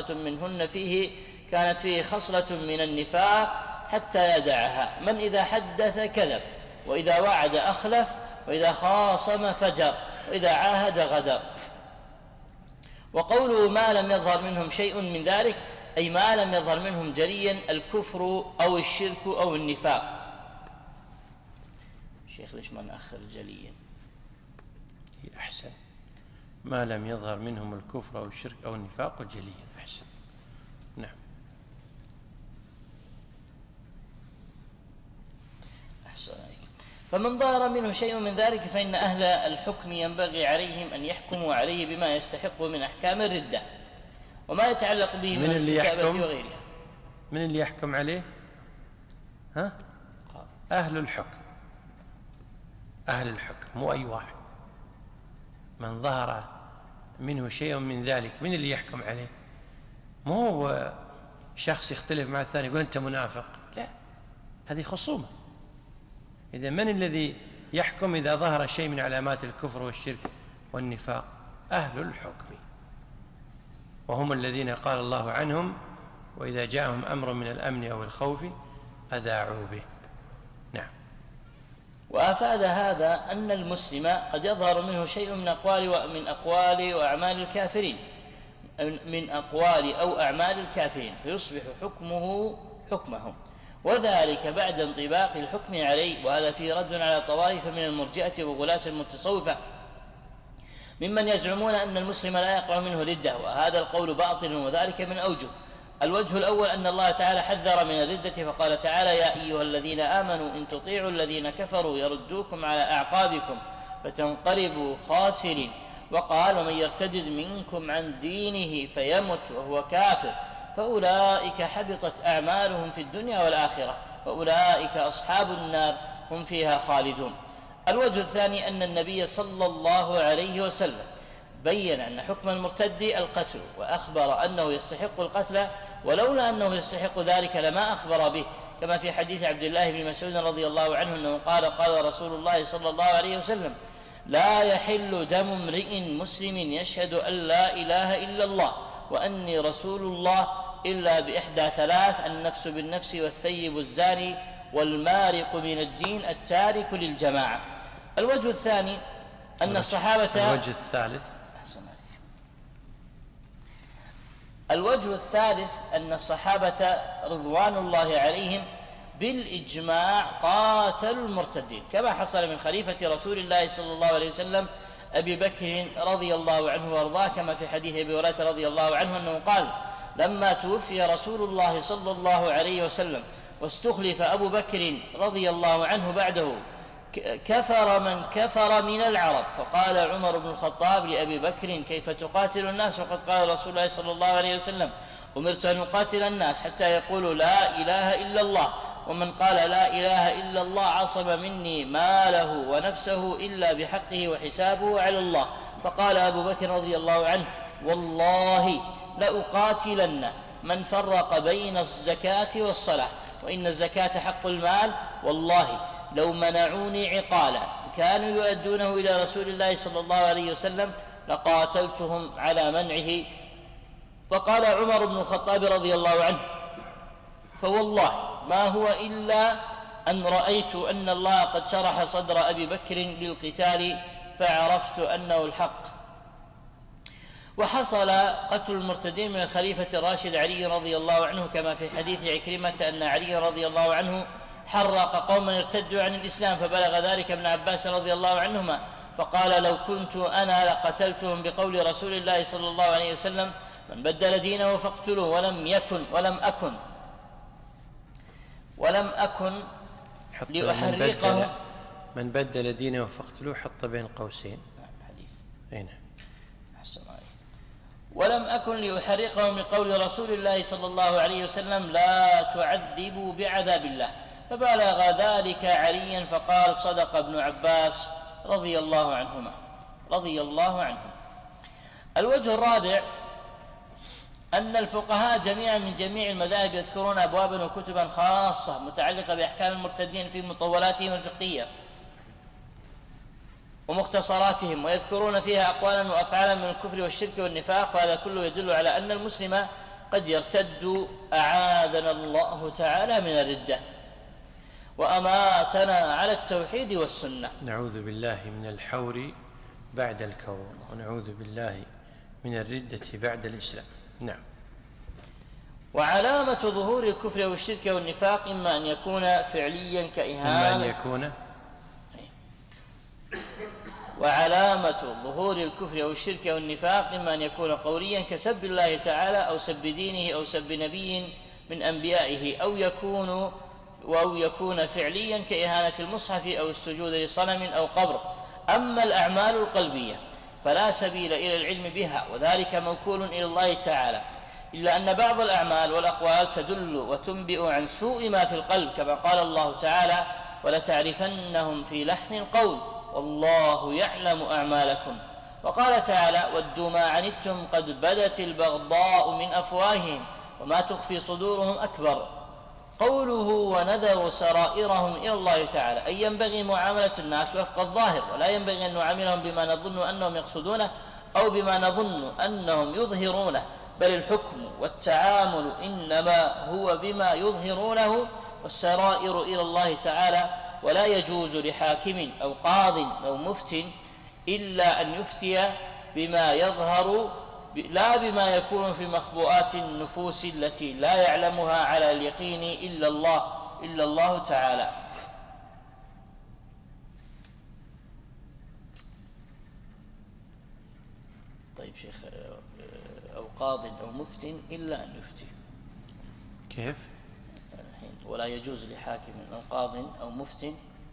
فيه خصلة من النفاق حتى يدعها: من إذا حدث كذب، وإذا وعد أخلف، وإذا خاصم فجر، وإذا عاهد غدر. وقوله ما لم يظهر منهم شيء من ذلك، أي ما لم يظهر منهم جليا الكفر أو الشرك أو النفاق. شيخ ليش ما نأخر جليا؟ أحسن، ما لم يظهر منهم الكفر أو الشرك أو النفاق جليا. أحسن. نعم. أحسن عليك. فمن ظهر منه شيء من ذلك فإن أهل الحكم ينبغي عليهم أن يحكموا عليه بما يستحق من أحكام الردة وما يتعلق به من الاستتابة وغيرها. من اللي يحكم عليه؟ أهل الحكم. أهل الحكم، مو أي واحد. من ظهر منه شيء من ذلك، من اللي يحكم عليه؟ مو شخص يختلف مع الثاني يقول أنت منافق، لا، هذه خصومة. إذا من الذي يحكم إذا ظهر شيء من علامات الكفر والشرك والنفاق؟ أهل الحكم، وهم الذين قال الله عنهم: وإذا جاءهم أمر من الأمن أو الخوف أذاعوا به. نعم. وأفاد هذا أن المسلم قد يظهر منه شيء من أقوال وأعمال الكافرين، فيصبح حكمه حكمهم، وذلك بعد انطباق الحكم عليه. وهذا فيه رد على طوائف من المرجئة وغلاة المتصوفة ممن يزعمون أن المسلم لا يقع منه ردة، وهذا القول باطل، وذلك من أوجه. الوجه الأول أن الله تعالى حذر من الردة، فقال تعالى: يا أيها الذين آمنوا إن تطيعوا الذين كفروا يردوكم على أعقابكم فتنقلبوا خاسرين. وقال: ومن يرتد منكم عن دينه فيمت وهو كافر فأولئك حبطت أعمالهم في الدنيا والآخرة وأولئك أصحاب النار هم فيها خالدون. الوجه الثاني أن النبي صلى الله عليه وسلم بين أن حكم المرتد القتل، وأخبر أنه يستحق القتل، ولولا أنه يستحق ذلك لما أخبر به، كما في حديث عبد الله بن مسعود رضي الله عنه أنه قال رسول الله صلى الله عليه وسلم: لا يحل دم امرئ مسلم يشهد أن لا إله إلا الله وأني رسول الله إلا بإحدى 3: النفس بالنفس، والثيب الزاني، والمارق من الدين التارك للجماعة. الوجه الثاني أن الصحابة الوجه الثالث أن الصحابة رضوان الله عليهم بالإجماع قاتلوا المرتدين، كما حصل من خليفة رسول الله صلى الله عليه وسلم أبي بكر رضي الله عنه وارضاه، كما في حديث أبي هريرة رضي الله عنه أنه قال: لما توفي رسول الله صلى الله عليه وسلم واستخلف أبو بكر رضي الله عنه بعده كفر من كفر من العرب، فقال عمر بن الخطاب لأبي بكر: كيف تقاتل الناس وقد قال رسول الله صلى الله عليه وسلم: أمرت أن أقاتل الناس حتى يقولوا لا إله إلا الله، ومن قال لا إله إلا الله عصم مني ماله ونفسه إلا بحقه وحسابه على الله. فقال أبو بكر رضي الله عنه: والله لأقاتلن من فرق بين الزكاة والصلاة، وإن الزكاة حق المال، والله لو منعوني عقالا كانوا يؤدونه إلى رسول الله صلى الله عليه وسلم لقاتلتهم على منعه. فقال عمر بن الخطاب رضي الله عنه: فوالله ما هو إلا أن رأيت أن الله قد شرح صدر أبي بكر للقتال فعرفت أنه الحق. وحصل قتل المرتدين من الخليفة الراشد علي رضي الله عنه، كما في حديث عكرمة أن علي رضي الله عنه حرق قوما ارتدوا عن الإسلام، فبلغ ذلك ابن عباس رضي الله عنهما فقال: لو كنت أنا لقتلتهم بقول رسول الله صلى الله عليه وسلم: من بدل دينه فاقتلوه، ولم أكن لأحرقهم. من بدل دينه فاقتلوه حط بين قوسين حديث أين؟ ولم أكن لأحرقهم بقول رسول الله صلى الله عليه وسلم: لا تعذبوا بعذاب الله. فبلغ ذلك عليا فقال: صدق ابن عباس رضي الله عنهما. الوجه الرابع أن الفقهاء جميعا من جميع المذاهب يذكرون أبوابا وكتبا خاصة متعلقة بأحكام المرتدين في مطولاتهم الفقهية ومختصراتهم، ويذكرون فيها أقوالا وأفعالا من الكفر والشرك والنفاق، وهذا كله يدل على أن المسلم قد يرتد أعاذنا الله تعالى من الردة وأماتنا على التوحيد والسنة. نعوذ بالله من الحور بعد الكون، ونعوذ بالله من الردة بعد الإسلام. نعم. وعلامة ظهور الكفر والشرك والنفاق إما أن يكون فعليا كإهانة، وعلامة ظهور الكفر والشرك والنفاق إما أن يكون قوليا كسب الله تعالى أو سب دينه أو سب نبي من أنبيائه، أو يكون فعليا كإهانة المصحف أو السجود لصنم أو قبر. أما الأعمال القلبية فلا سبيل إلى العلم بها، وذلك موكول إلى الله تعالى، إلا أن بعض الأعمال والأقوال تدل وتنبئ عن سوء ما في القلب، كما قال الله تعالى: ولتعرفنهم في لحن القول والله يعلم أعمالكم. وقال تعالى: ودوا ما عنتم قد بدت البغضاء من أفواههم وما تخفي صدورهم أكبر. قوله ونذروا سرائرهم إلى الله تعالى، أي ينبغي معاملة الناس وفق الظاهر، ولا ينبغي أن نعاملهم بما نظن أنهم يقصدونه أو بما نظن أنهم يظهرونه، بل الحكم والتعامل إنما هو بما يظهرونه والسرائر إلى الله تعالى. ولا يجوز لحاكم أو قاض أو مفت إلا أن يفتي بما يظهر لا بما يكون في مخبوءات النفوس التي لا يعلمها على اليقين إلا الله تعالى. طيب شيخ، أو قاض أو مفت إلا أن يفتي، كيف؟ ولا يجوز لحاكم أو قاض أو مفت،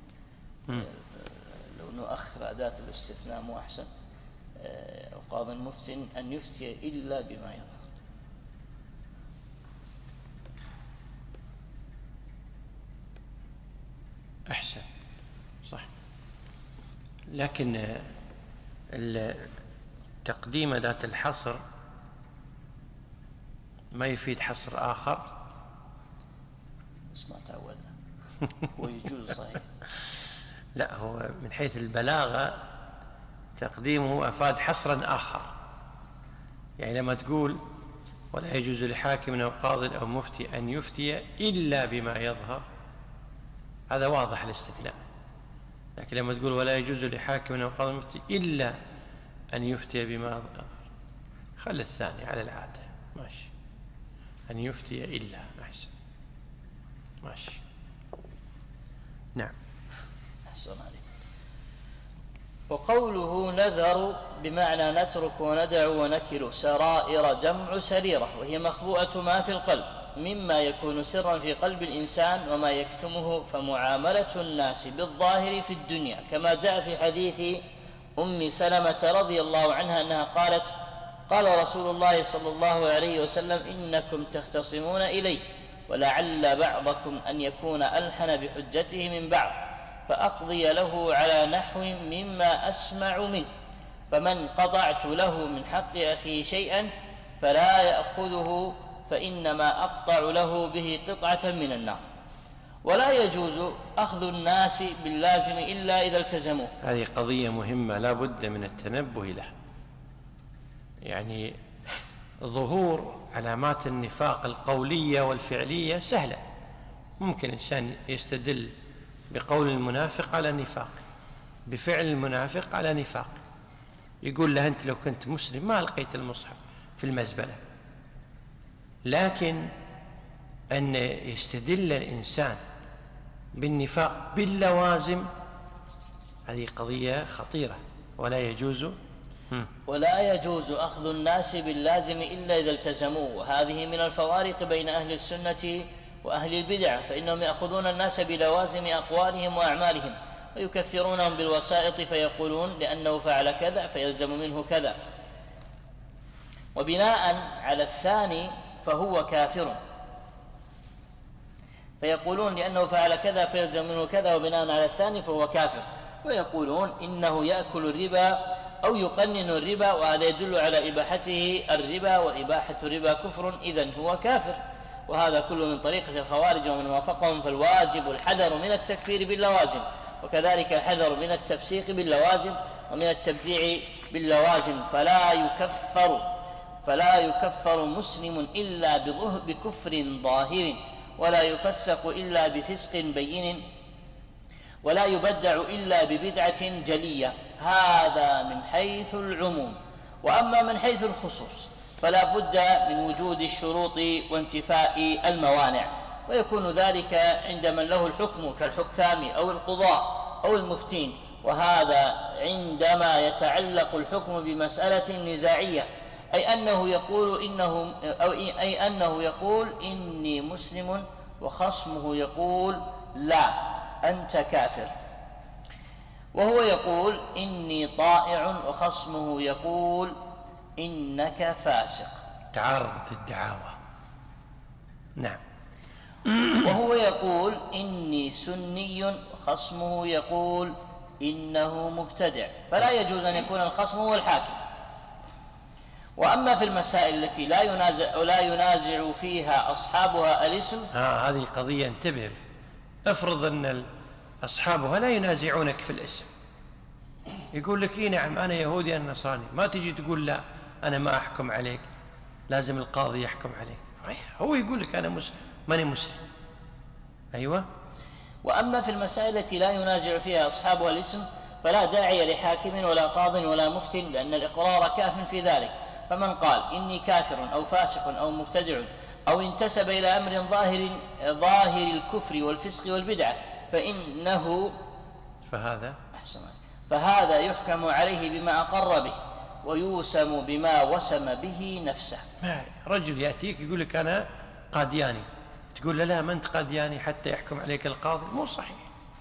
لو نؤخر أداة الاستثناء مو أحسن، أو قاض مفت أن يفتي إلا بما يظهر. أحسن، صح. لكن تقديم أداة الحصر ما يفيد حصر آخر. بس ما تعودنا. ويجوز صحيح. لا، هو من حيث البلاغة تقديمه أفاد حصرا آخر. يعني لما تقول ولا يجوز لحاكم أو قاض أو مفتي أن يفتي إلا بما يظهر، هذا واضح الاستثناء. لكن لما تقول ولا يجوز لحاكم أو قاض أو مفتي إلا أن يفتي بما يظهر، خلي الثاني على العادة، ماشي. أن يفتي إلا أحسن، ماشي. نعم. أحسن عليك. وقوله نذر بمعنى نترك وندع ونكل. سرائر جمع سريرة، وهي مخبوءة ما في القلب مما يكون سرا في قلب الإنسان وما يكتمه، فمعاملة الناس بالظاهر في الدنيا، كما جاء في حديث أم سلمة رضي الله عنها أنها قالت: قال رسول الله صلى الله عليه وسلم: إنكم تختصمون إليه، ولعل بعضكم أن يكون ألحن بحجته من بعض، فأقضي له على نحو مما أسمع منه، فمن قطعت له من حق أخيه شيئا فلا يأخذه، فإنما أقطع له به قطعة من النار. ولا يجوز أخذ الناس باللازم إلا إذا التزموه. هذه قضية مهمة لا بد من التنبه لها. يعني ظهور علامات النفاق القولية والفعلية سهلة، ممكن إنسان يستدل بقول المنافق على نفاق، بفعل المنافق على نفاق. يقول له: أنت لو كنت مسلم ما لقيت المصحف في المزبلة. لكن أن يستدل الإنسان بالنفاق باللوازم هذه قضية خطيرة، ولا يجوز أخذ الناس باللازم إلا إذا التزموه. وهذه من الفوارق بين أهل السنة وأهل البدع، فإنهم يأخذون الناس بلوازم أقوالهم وأعمالهم، ويكفرونهم بالوسائط، فيقولون لأنه فعل كذا فيلزم منه كذا، وبناء على الثاني فهو كافر، فيقولون لأنه فعل كذا فيلزم منه كذا، وبناء على الثاني فهو كافر. ويقولون إنه يأكل الربا أو يقنن الربا، وهذا يدل على إباحته الربا، وإباحة الربا كفر، إذن هو كافر. وهذا كله من طريقة الخوارج ومن وافقهم، فالواجب الحذر من التكفير باللوازم، وكذلك الحذر من التفسيق باللوازم ومن التبديع باللوازم. فلا يكفر مسلم إلا بكفر ظاهر، ولا يفسق إلا بفسق بين، ولا يبدع إلا ببدعة جلية. هذا من حيث العموم. وأما من حيث الخصوص فلا بد من وجود الشروط وانتفاء الموانع، ويكون ذلك عند من له الحكم كالحكام أو القضاء أو المفتين. وهذا عندما يتعلق الحكم بمسألة نزاعية، أي أنه يقول إني مسلم، وخصمه يقول لا أنت كافر، وهو يقول إني طائع، وخصمه يقول إنك فاسق. تعارضت الدعاوى. نعم. وهو يقول إني سني، وخصمه يقول إنه مبتدع، فلا يجوز أن يكون الخصم هو الحاكم. وأما في المسائل التي لا ينازع فيها أصحابها الاسم، هذه قضية انتبه. افرض أن أصحابها لا ينازعونك في الاسم، يقول لك: إيه نعم أنا يهودي أنا نصراني، ما تجي تقول لا أنا ما أحكم عليك، لازم القاضي يحكم عليك. هو يقول لك أنا ماني مسلم. أيوة. وأما في المسائل التي لا ينازع فيها أصحابها الاسم فلا داعي لحاكم ولا قاض ولا مفت، لأن الإقرار كاف في ذلك. فمن قال إني كافر أو فاسق أو مبتدع، أو انتسب إلى أمر ظاهر الكفر والفسق والبدعة، فهذا يحكم عليه بما أقر به، ويوسم بما وسم به نفسه. رجل يأتيك يقول لك أنا قادياني، تقول له لا ما أنت قادياني حتى يحكم عليك القاضي، مو صحيح.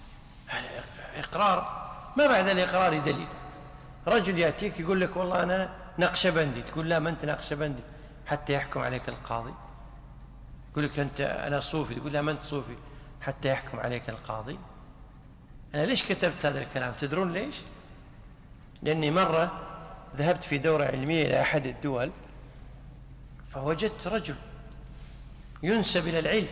إقرار ما بعد الإقرار دليل. رجل يأتيك يقول لك والله أنا نقشبندي، تقول لا ما أنت نقشبندي حتى يحكم عليك القاضي. يقول لك أنت أنا صوفي، تقول لا ما أنت صوفي حتى يحكم عليك القاضي. أنا ليش كتبت هذا الكلام؟ تدرون ليش؟ لأني مرة ذهبت في دورة علمية إلى أحد الدول، فوجدت رجل ينسب إلى العلم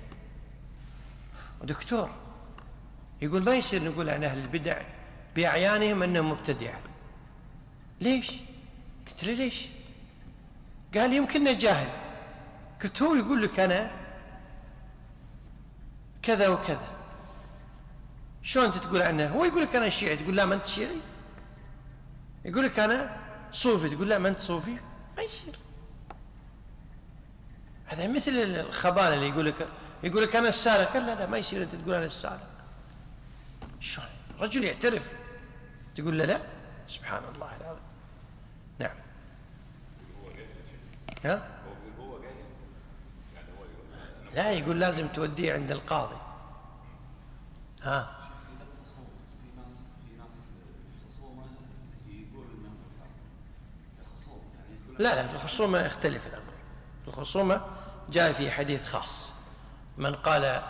ودكتور، يقول ما يصير نقول عن أهل البدع بأعيانهم أنهم مبتدعة. ليش؟ قلت له ليش؟ قال يمكننا جاهل. قلت هو يقول لك أنا كذا وكذا، شلون أنت تقول عنه؟ هو يقول لك أنا شيعي، تقول لا ما أنت شيعي. يقول لك أنا صوفي، تقول لا ما أنت صوفي. ما يصير. هذا مثل الخبال اللي يقول لك أنا السارق، لا ما يصير أنت تقول أنا السارق. شلون رجل يعترف تقول له لا؟ سبحان الله العظيم. نعم. ها؟ لا، يقول لازم توديه عند القاضي. ها؟ لا لا، في الخصومة يختلف الأمر. في الخصومة جاء في حديث خاص: من قال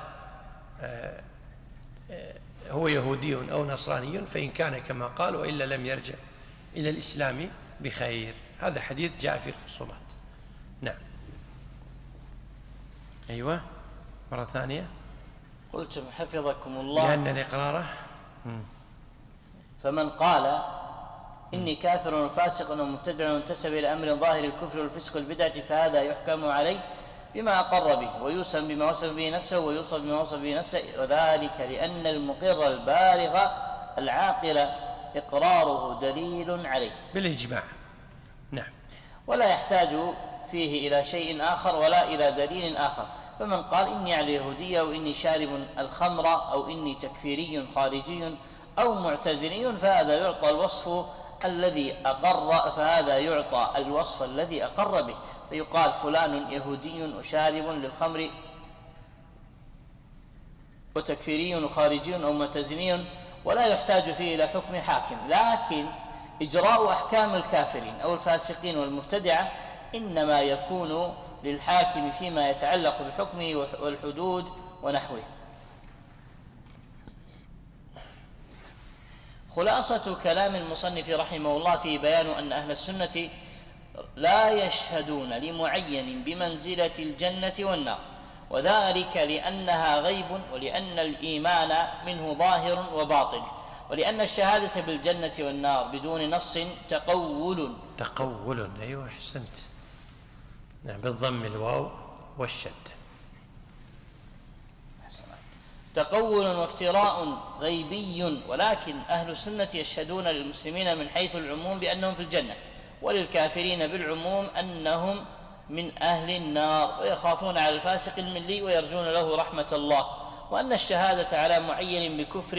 هو يهودي أو نصراني فإن كان كما قال وإلا لم يرجع إلى الإسلام بخير. هذا حديث جاء في الخصومات. نعم. أيوة، مرة ثانية. قلتم حفظكم الله: لأن الإقرار فمن قال إني كافر وفاسق ومبتدع وانتسب إلى أمر ظاهر الكفر والفسق والبدعة فهذا يحكم عليه بما أقر به ويوسم بما وصف به نفسه ويوصف بما وصف به نفسه، وذلك لأن المقر البالغ العاقل إقراره دليل عليه بالإجماع. نعم. ولا يحتاج فيه إلى شيء آخر ولا إلى دليل آخر. فمن قال إني على اليهودية أو إني شارب الخمر أو إني تكفيري خارجي أو معتزلي فهذا يعطى الوصف الذي أقر به، فيقال فلان يهودي وشارب للخمر وتكفيري وخارجي أو معتزلي، ولا يحتاج فيه إلى حكم حاكم. لكن إجراء أحكام الكافرين أو الفاسقين والمبتدعة إنما يكون للحاكم فيما يتعلق بحكمه والحدود ونحوه. خلاصة كلام المصنف رحمه الله في بيان أن أهل السنة لا يشهدون لمعين بمنزلة الجنة والنار، وذلك لأنها غيب، ولأن الإيمان منه ظاهر وباطن، ولأن الشهادة بالجنة والنار بدون نص تقول. أيوة، أحسنت. نعم، بالضم الواو والشد. تقول وافتراء غيبي، ولكن أهل السنة يشهدون للمسلمين من حيث العموم بأنهم في الجنة، وللكافرين بالعموم أنهم من أهل النار، ويخافون على الفاسق الملي ويرجون له رحمة الله. وأن الشهادة على معين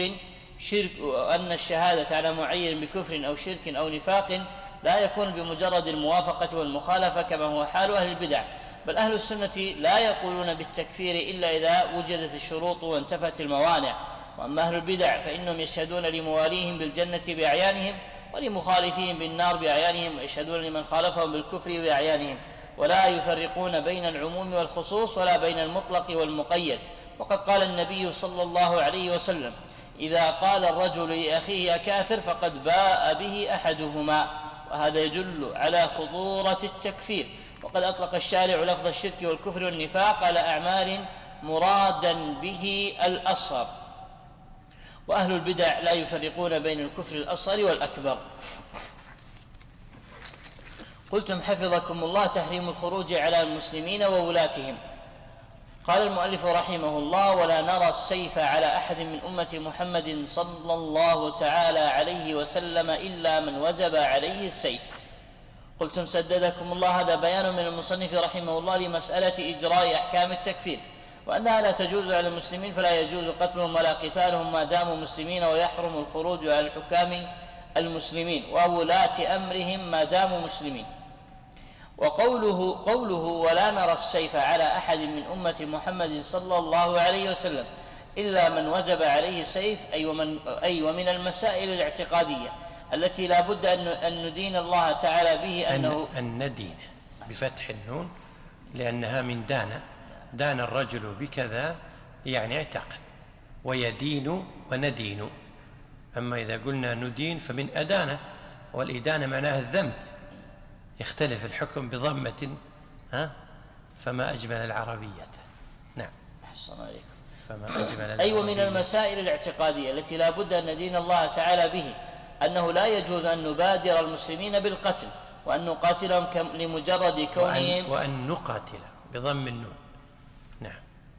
بكفر أو شرك أو نفاق لا يكون بمجرد الموافقة والمخالفة كما هو حال أهل البدع، بل أهل السنة لا يقولون بالتكفير إلا إذا وجدت الشروط وانتفت الموانع. وأما أهل البدع فإنهم يشهدون لمواليهم بالجنة بأعيانهم ولمخالفين بالنار بأعيانهم، ويشهدون لمن خالفهم بالكفر بأعيانهم، ولا يفرقون بين العموم والخصوص ولا بين المطلق والمقيد. وقد قال النبي صلى الله عليه وسلم: إذا قال الرجل لأخيه يا كافر فقد باء به أحدهما. وهذا يدل على خطورة التكفير. وقد أطلق الشارع لفظ الشرك والكفر والنفاق على أعمال مرادا به الأصغر، وأهل البدع لا يفرقون بين الكفر الأصغر والأكبر. قلتم حفظكم الله: تحريم الخروج على المسلمين وولاتهم. قال المؤلف رحمه الله: ولا نرى السيف على أحد من أمة محمد صلى الله تعالى عليه وسلم إلا من وجب عليه السيف. قلتم سددكم الله: هذا بيان من المصنف رحمه الله لمسألة إجراء أحكام التكفير، وأنها لا تجوز على المسلمين، فلا يجوز قتلهم ولا قتالهم ما داموا مسلمين، ويحرم الخروج على الحكام المسلمين وولاة أمرهم ما داموا مسلمين. وقوله ولا نرى السيف على أحد من أمة محمد صلى الله عليه وسلم إلا من وجب عليه السيف، أي ومن المسائل الاعتقادية التي لا بد أن ندين الله تعالى به أن ندين بفتح النون، لأنها من دان الرجل بكذا، يعني اعتقد، ويدين وندين. أما إذا قلنا ندين فمن أدانة، والإدانة معناها الذنب، يختلف الحكم بضمة فما أجمل العربية. نعم، أحسن عليكم. فما أجمل العربية. أي ومن المسائل الاعتقادية التي لا بد أن ندين الله تعالى به أنه لا يجوز أن نبادر المسلمين بالقتل، وأن نقاتلهم لمجرد كونهم، وأن نقاتل بضم النون. نعم.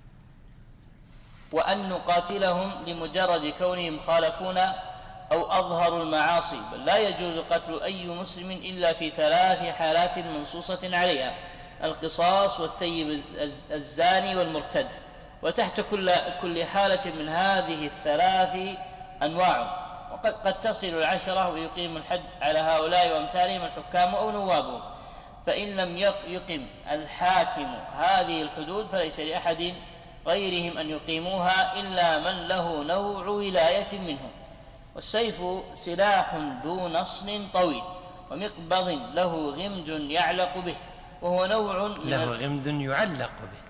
وأن نقاتلهم لمجرد كونهم خالفونا أو أظهروا المعاصي، بل لا يجوز قتل أي مسلم إلا في 3 حالات منصوصة عليها: القصاص والثيب الزاني والمرتد. وتحت كل حالة من هذه ال3 أنواع. قد تصل العشرة ويقيم الحد على هؤلاء وأمثالهم الحكام أو نوابهم. فإن لم يقم الحاكم هذه الحدود فليس لأحد غيرهم أن يقيموها إلا من له نوع ولاية منهم. والسيف سلاح ذو نصل طويل ومقبض له غمد يعلق به، وهو نوع له غمد يعلق به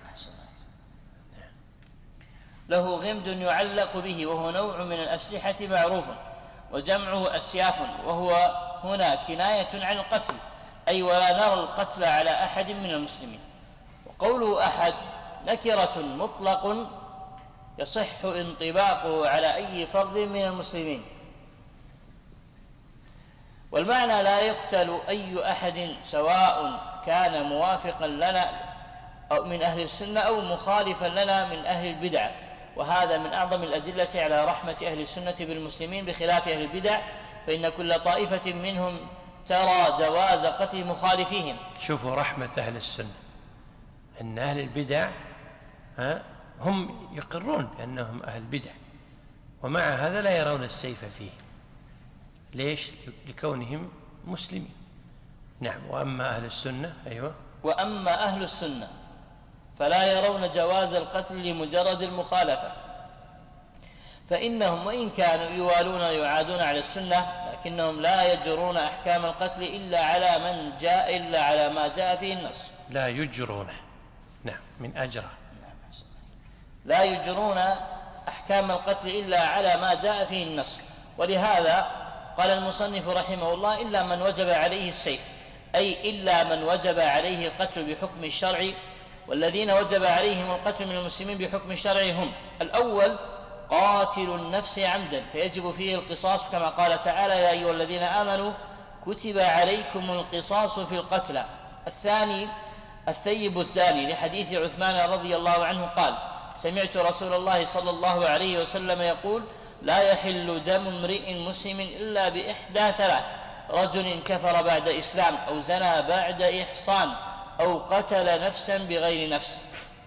له غمد يعلق به وهو نوع من الأسلحة معروف، وجمعه أسياف، وهو هنا كناية عن القتل، أي ولا نرى القتل على أحد من المسلمين. وقوله أحد نكرة مطلق يصح انطباقه على أي فرد من المسلمين، والمعنى لا يقتل أي أحد سواء كان موافقا لنا أو من أهل السنة أو مخالفا لنا من أهل البدع. وهذا من أعظم الأدلة على رحمة أهل السنة بالمسلمين بخلاف أهل البدع، فإن كل طائفة منهم ترى جواز قتل مخالفيهم. شوفوا رحمة أهل السنة، أن أهل البدع هم يقرون بأنهم أهل بدع، ومع هذا لا يرون السيف فيه. ليش؟ لكونهم مسلمين. نعم. وأما أهل السنة وأما أهل السنة فلا يرون جواز القتل لمجرد المخالفة، فإنهم وإن كانوا يوالون ويعادون على السنة لكنهم لا يجرون أحكام القتل إلا على ما جاء فيه النص. لا يجرونه، نعم، من أجره. لا يجرون أحكام القتل إلا على ما جاء فيه النص. ولهذا قال المصنف رحمه الله إلا من وجب عليه السيف، أي إلا من وجب عليه القتل بحكم الشرع. والذين وجب عليهم القتل من المسلمين بحكم الشرع هم: الأول قاتل النفس عمدا فيجب فيه القصاص، كما قال تعالى: يا أيها الذين آمنوا كتب عليكم القصاص في القتلى. الثاني الثيب الزاني، لحديث عثمان رضي الله عنه قال: سمعت رسول الله صلى الله عليه وسلم يقول: لا يحل دم امرئ مسلم إلا بإحدى ثلاث: رجل كفر بعد إسلام، أو زنى بعد إحصان، أو قتل نفسا بغير نفس.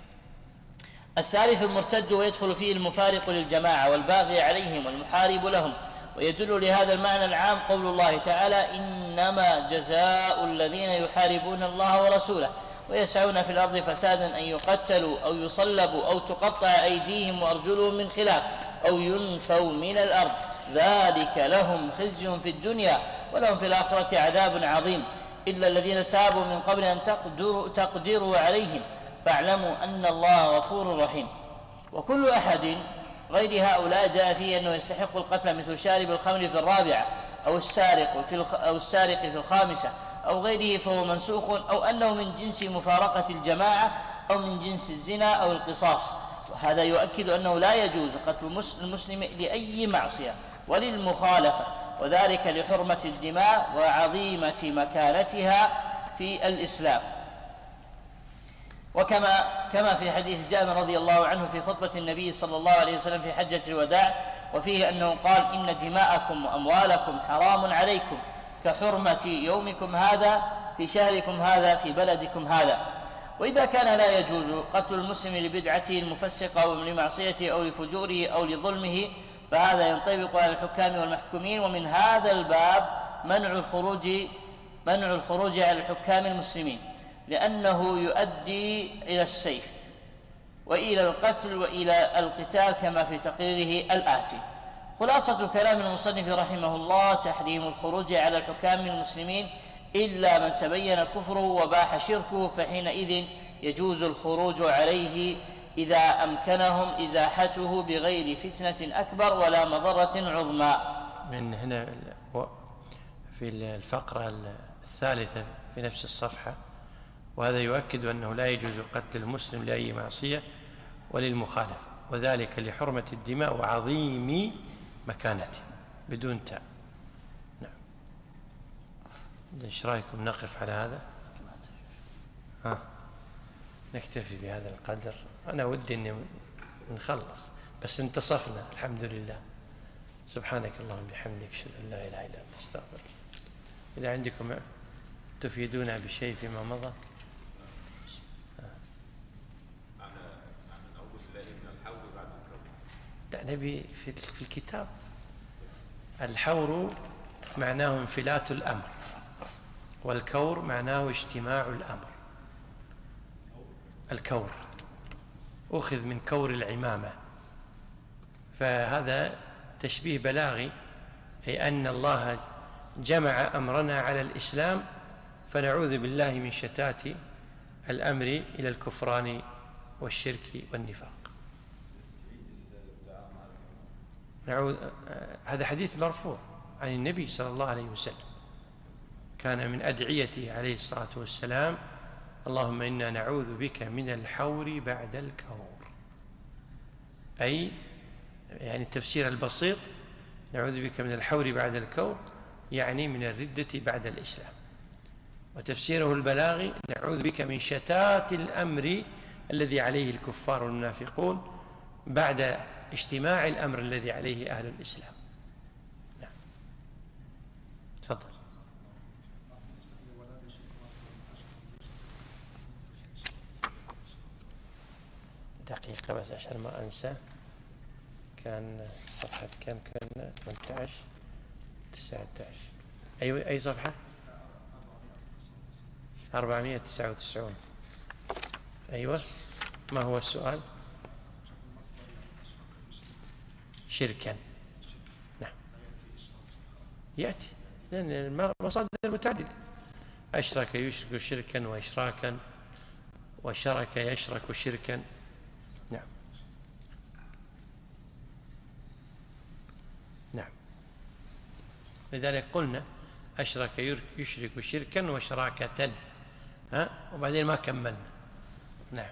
الثالث المرتد، ويدخل فيه المفارق للجماعة والباغي عليهم والمحارب لهم. ويدل لهذا المعنى العام قول الله تعالى: إنما جزاء الذين يحاربون الله ورسوله ويسعون في الأرض فسادا أن يقتلوا أو يصلبوا أو تقطع أيديهم وأرجلهم من خلاف أو ينفوا من الأرض، ذلك لهم خزي في الدنيا ولهم في الآخرة عذاب عظيم، إلا الذين تابوا من قبل أن تقدروا عليهم فاعلموا أن الله غفور رحيم. وكل أحد غير هؤلاء جاء فيه أنه يستحق القتل، مثل شارب الخمر في الرابعة، أو السارق في الخامسة، أو غيره، فهو منسوخ، أو أنه من جنس مفارقة الجماعة، أو من جنس الزنا أو القصاص. وهذا يؤكد أنه لا يجوز قتل المسلم لأي معصية وللمخالفة، وذلك لحرمة الدماء وعظيمة مكانتها في الإسلام. وكما في حديث جابر رضي الله عنه في خطبة النبي صلى الله عليه وسلم في حجة الوداع، وفيه أنه قال: إن دماءكم وأموالكم حرام عليكم كحرمة يومكم هذا في شهركم هذا في بلدكم هذا. وإذا كان لا يجوز قتل المسلم لبدعته المفسقة أو لمعصيته أو لفجوره أو لظلمه، فهذا ينطبق على الحكام والمحكومين. ومن هذا الباب منع الخروج على الحكام المسلمين، لأنه يؤدي إلى السيف وإلى القتل وإلى القتال، كما في تقريره الآتي: خلاصة كلام المصنف رحمه الله: تحريم الخروج على الحكام المسلمين إلا من تبين كفره وباح شركه، فحينئذ يجوز الخروج عليه إذا أمكنهم إزاحته بغير فتنة أكبر ولا مضرة عظمى. من هنا في الفقرة الثالثة في نفس الصفحة: وهذا يؤكد أنه لا يجوز قتل المسلم لأي معصية وللمخالفة، وذلك لحرمة الدماء وعظيم مكانته، بدون تاء. نعم. ايش رايكم نقف على هذا؟ نكتفي بهذا القدر. أنا ودي أني نخلص، بس انتصفنا الحمد لله. سبحانك اللهم وبحمدك، أشهد أن لا إله إلا أنت، أستغفرك. إذا عندكم تفيدونا بشيء فيما مضى. لا، نبي في الكتاب الحور معناه انفلات الأمر، والكور معناه اجتماع الأمر. الكور أخذ من كور العمامة، فهذا تشبيه بلاغي، أي أن الله جمع أمرنا على الإسلام، فنعوذ بالله من شتات الأمر إلى الكفران والشرك والنفاق. هذا حديث مرفوع عن النبي صلى الله عليه وسلم، كان من أدعيته عليه الصلاة والسلام: اللهم إنا نعوذ بك من الحور بعد الكور. أي يعني التفسير البسيط: نعوذ بك من الحور بعد الكور، يعني من الردة بعد الإسلام. وتفسيره البلاغي: نعوذ بك من شتات الأمر الذي عليه الكفار والمنافقون بعد اجتماع الأمر الذي عليه أهل الإسلام. نعم. تفضل. دقيقة بس عشان ما أنسى. كان صفحة كم كنا؟ 18 19. أي صفحة؟ 499. أيوة. ما هو السؤال؟ شركا. نعم يأتي، لأن المصادر متعددة. أشرك يشرك شركا، وإشراكا، وشرك يشرك شركا. نعم. نعم. لذلك قلنا أشرك يشرك شركا وشراكة، وبعدين ما كملنا. نعم.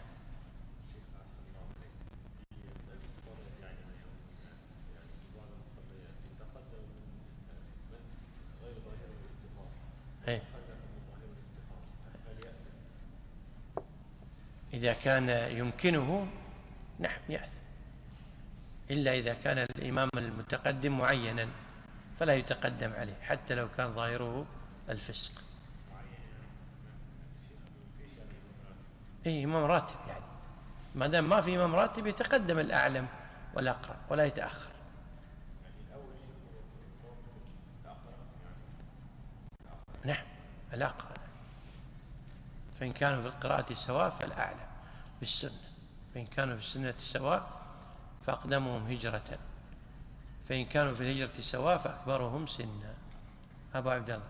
إذا كان يمكنه نعم يأثم، إلا إذا كان الإمام المتقدم معينا فلا يتقدم عليه حتى لو كان ظاهره الفسق. إمام راتب، يعني ما دام ما في إمام راتب يتقدم الأعلم والأقرب ولا يتأخر. نعم الأقرب، فإن كانوا في القراءة سواء فالأعلم بالسنة، فإن كانوا في السنة سواء فأقدمهم هجرة، فإن كانوا في الهجرة سواء فأكبرهم سنا. أبو عبد الله.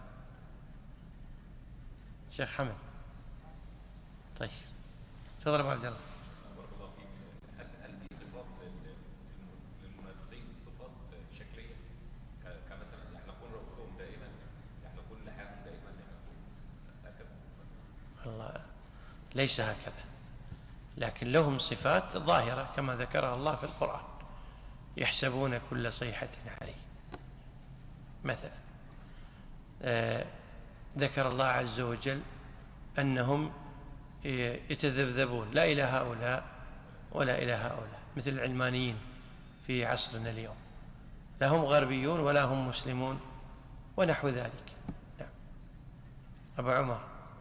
شيخ حمد. طيب تفضل أبو عبد الله. بارك الله فيك. هل في صفات للمنافقين صفات شكلية، كمثلا يحلقون رؤوسهم دائما، يحلقون لحاهم دائما، يحلقون هكذا مثلا؟ الله ليس هكذا، لكن لهم صفات ظاهرة كما ذكرها الله في القرآن: يحسبون كل صيحة عليه. مثلا ذكر الله عز وجل أنهم يتذبذبون لا إلى هؤلاء ولا إلى هؤلاء، مثل العلمانيين في عصرنا اليوم، لا هم غربيون ولا هم مسلمون ونحو ذلك. نعم. أبو عمر.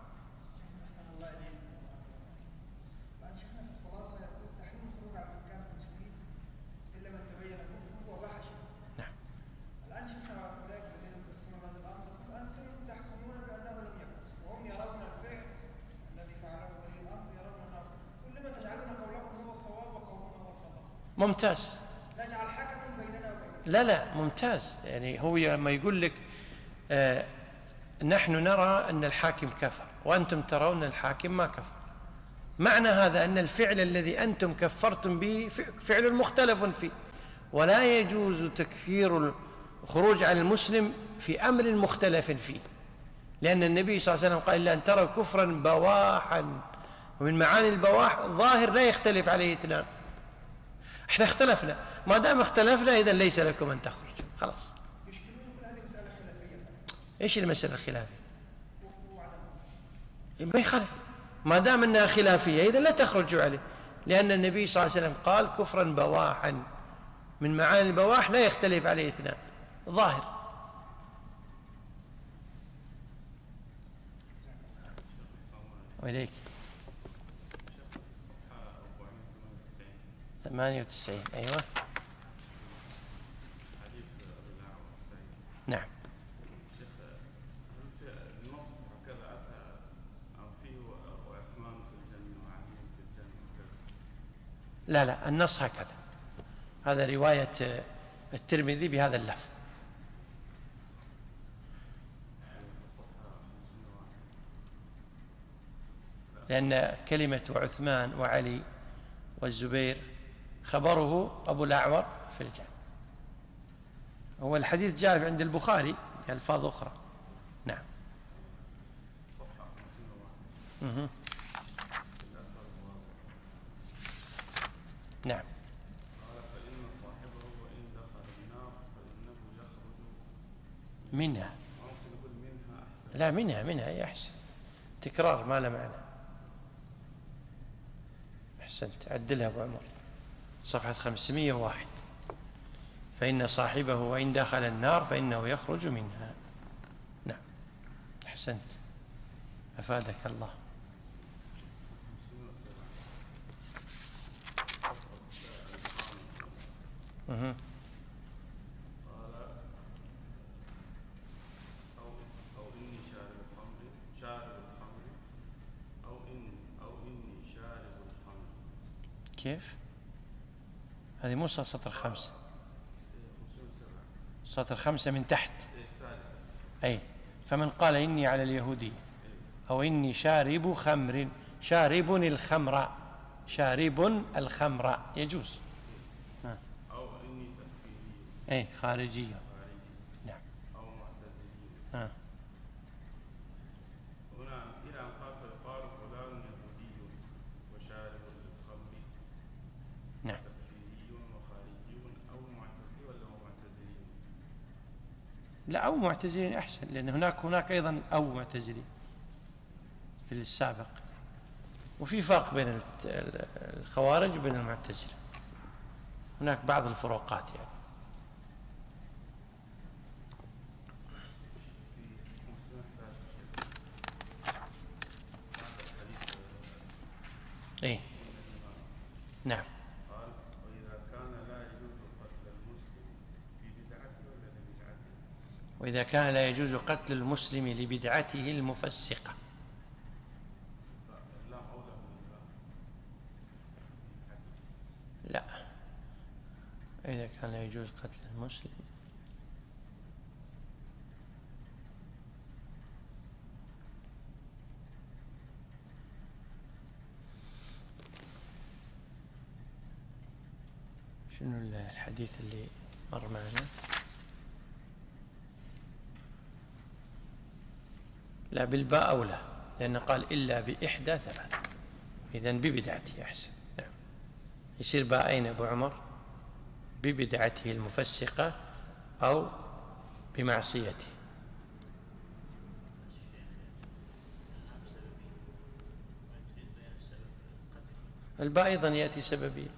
ممتاز. لا ممتاز، يعني هو لما يقول لك نحن نرى أن الحاكم كفر وأنتم ترون الحاكم ما كفر، معنى هذا أن الفعل الذي أنتم كفرتم به فعل مختلف فيه، ولا يجوز تكفير الخروج عن المسلم في أمر مختلف فيه، لأن النبي صلى الله عليه وسلم قال: إلا أن تروا كفرا بواحا. ومن معاني البواح ظاهر لا يختلف عليه اثنان. احنا اختلفنا، ما دام اختلفنا إذن ليس لكم أن تخرجوا، خلاص. ايش المسألة الخلافية؟ ما يخالف، ما دام انها خلافية إذن لا تخرجوا عليه، لأن النبي صلى الله عليه وسلم قال: كفرا بواحا. من معاني البواح لا يختلف عليه اثنان، ظاهر. وإليك. 98. أيوة. نعم. شيخ، هل في النص هكذا أتى أو فيه وعثمان في الجنة وعلي في الجنة وكذا؟ لا لا، النص هكذا، هذا رواية الترمذي بهذا اللفظ. لأن كلمة وعثمان وعلي والزبير خبره أبو الأعور في الجنة. هو الحديث جاء عند البخاري بألفاظ أخرى. نعم. نعم. قال فإن صاحبه وإن دخل النار فإنه يخرج منها. ممكن نقول منها أحسن. لا، منها هي أحسن، تكرار ما له معنى. أحسنت، عدلها أبو عمر، صفحة 501. فإن صاحبه وإن دخل النار فإنه يخرج منها. نعم، أحسنت، أفادك الله. قال أو إني شارب الخمر أو إني شارب الخمر. كيف؟ هذه مو سطر 5، سطر 5 من تحت. أي، فمن قال إني على اليهودية أو إني شارب خمر، شارب الخمر يجوز. أو إني تكفيري. أي، خارجية. نعم. أو معتزلي. هنا إلى أن قال فيقال فلان يهودي وشارب للخمر. نعم. تكفيري وخارجي أو معتزلي ولا هو معتزلي؟ لا، أو معتزلين أحسن، لأن هناك أيضا أو معتزلين في السابق. وفي فرق بين الخوارج وبين المعتزلة، هناك بعض الفروقات يعني. إيه. نعم. قال وإذا كان لا يجوز قتل المسلم ببدعته ولا لبدعته؟ وإذا كان لا يجوز قتل المسلم لبدعته المفسقة. لا أولى من لا، إذا كان لا يجوز قتل المسلم شنو الحديث اللي مر معنا؟ لا، بالباء أولى، لأنه قال إلا بإحدى ثلاث، إذن ببدعته أحسن. نعم، يصير باءين أبو عمر، ببدعته المفسقة أو بمعصيته. الباء أيضا يأتي سببيا.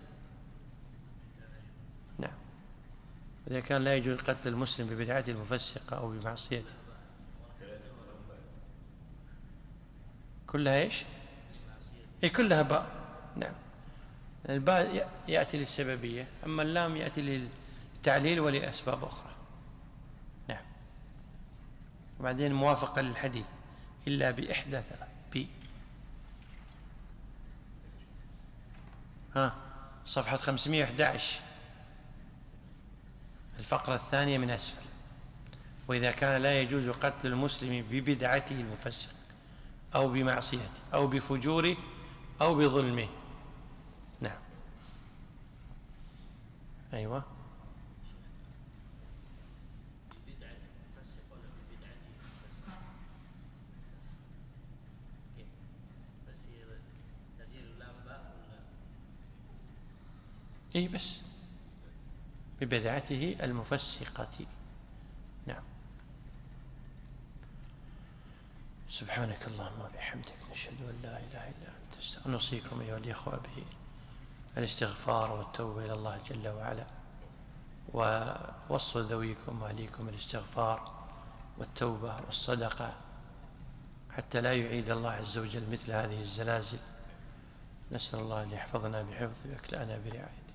نعم، إذا كان لا يجوز قتل المسلم ببدعته المفسقة أو بمعصيته. كلها إيش؟ هي كلها باء. نعم، الباء يأتي للسببية، أما اللام يأتي للتعليل ولأسباب أخرى. نعم. وبعدين موافقة للحديث إلا بإحدى ثلاث. صفحة 511 الفقرة الثانية من أسفل. وإذا كان لا يجوز قتل المسلم ببدعته المفسق أو بمعصيته أو بفجوره أو بظلمه. نعم. أيوة. ببدعة المفسق ولا ببدعته المفسق؟ بس هي تغيير اللام باء ولا؟ إيه، بس ببدعته المفسقة. نعم. سبحانك اللهم وبحمدك، نشهد أن لا إله إلا أنت، نستغفرك. نوصيكم أيها الإخوة بالاستغفار والتوبة إلى الله جل وعلا، ووصوا ذويكم وأهليكم الاستغفار والتوبة والصدقة حتى لا يعيد الله عز وجل مثل هذه الزلازل. نسأل الله أن يحفظنا بحفظه ويكلأنا برعايته.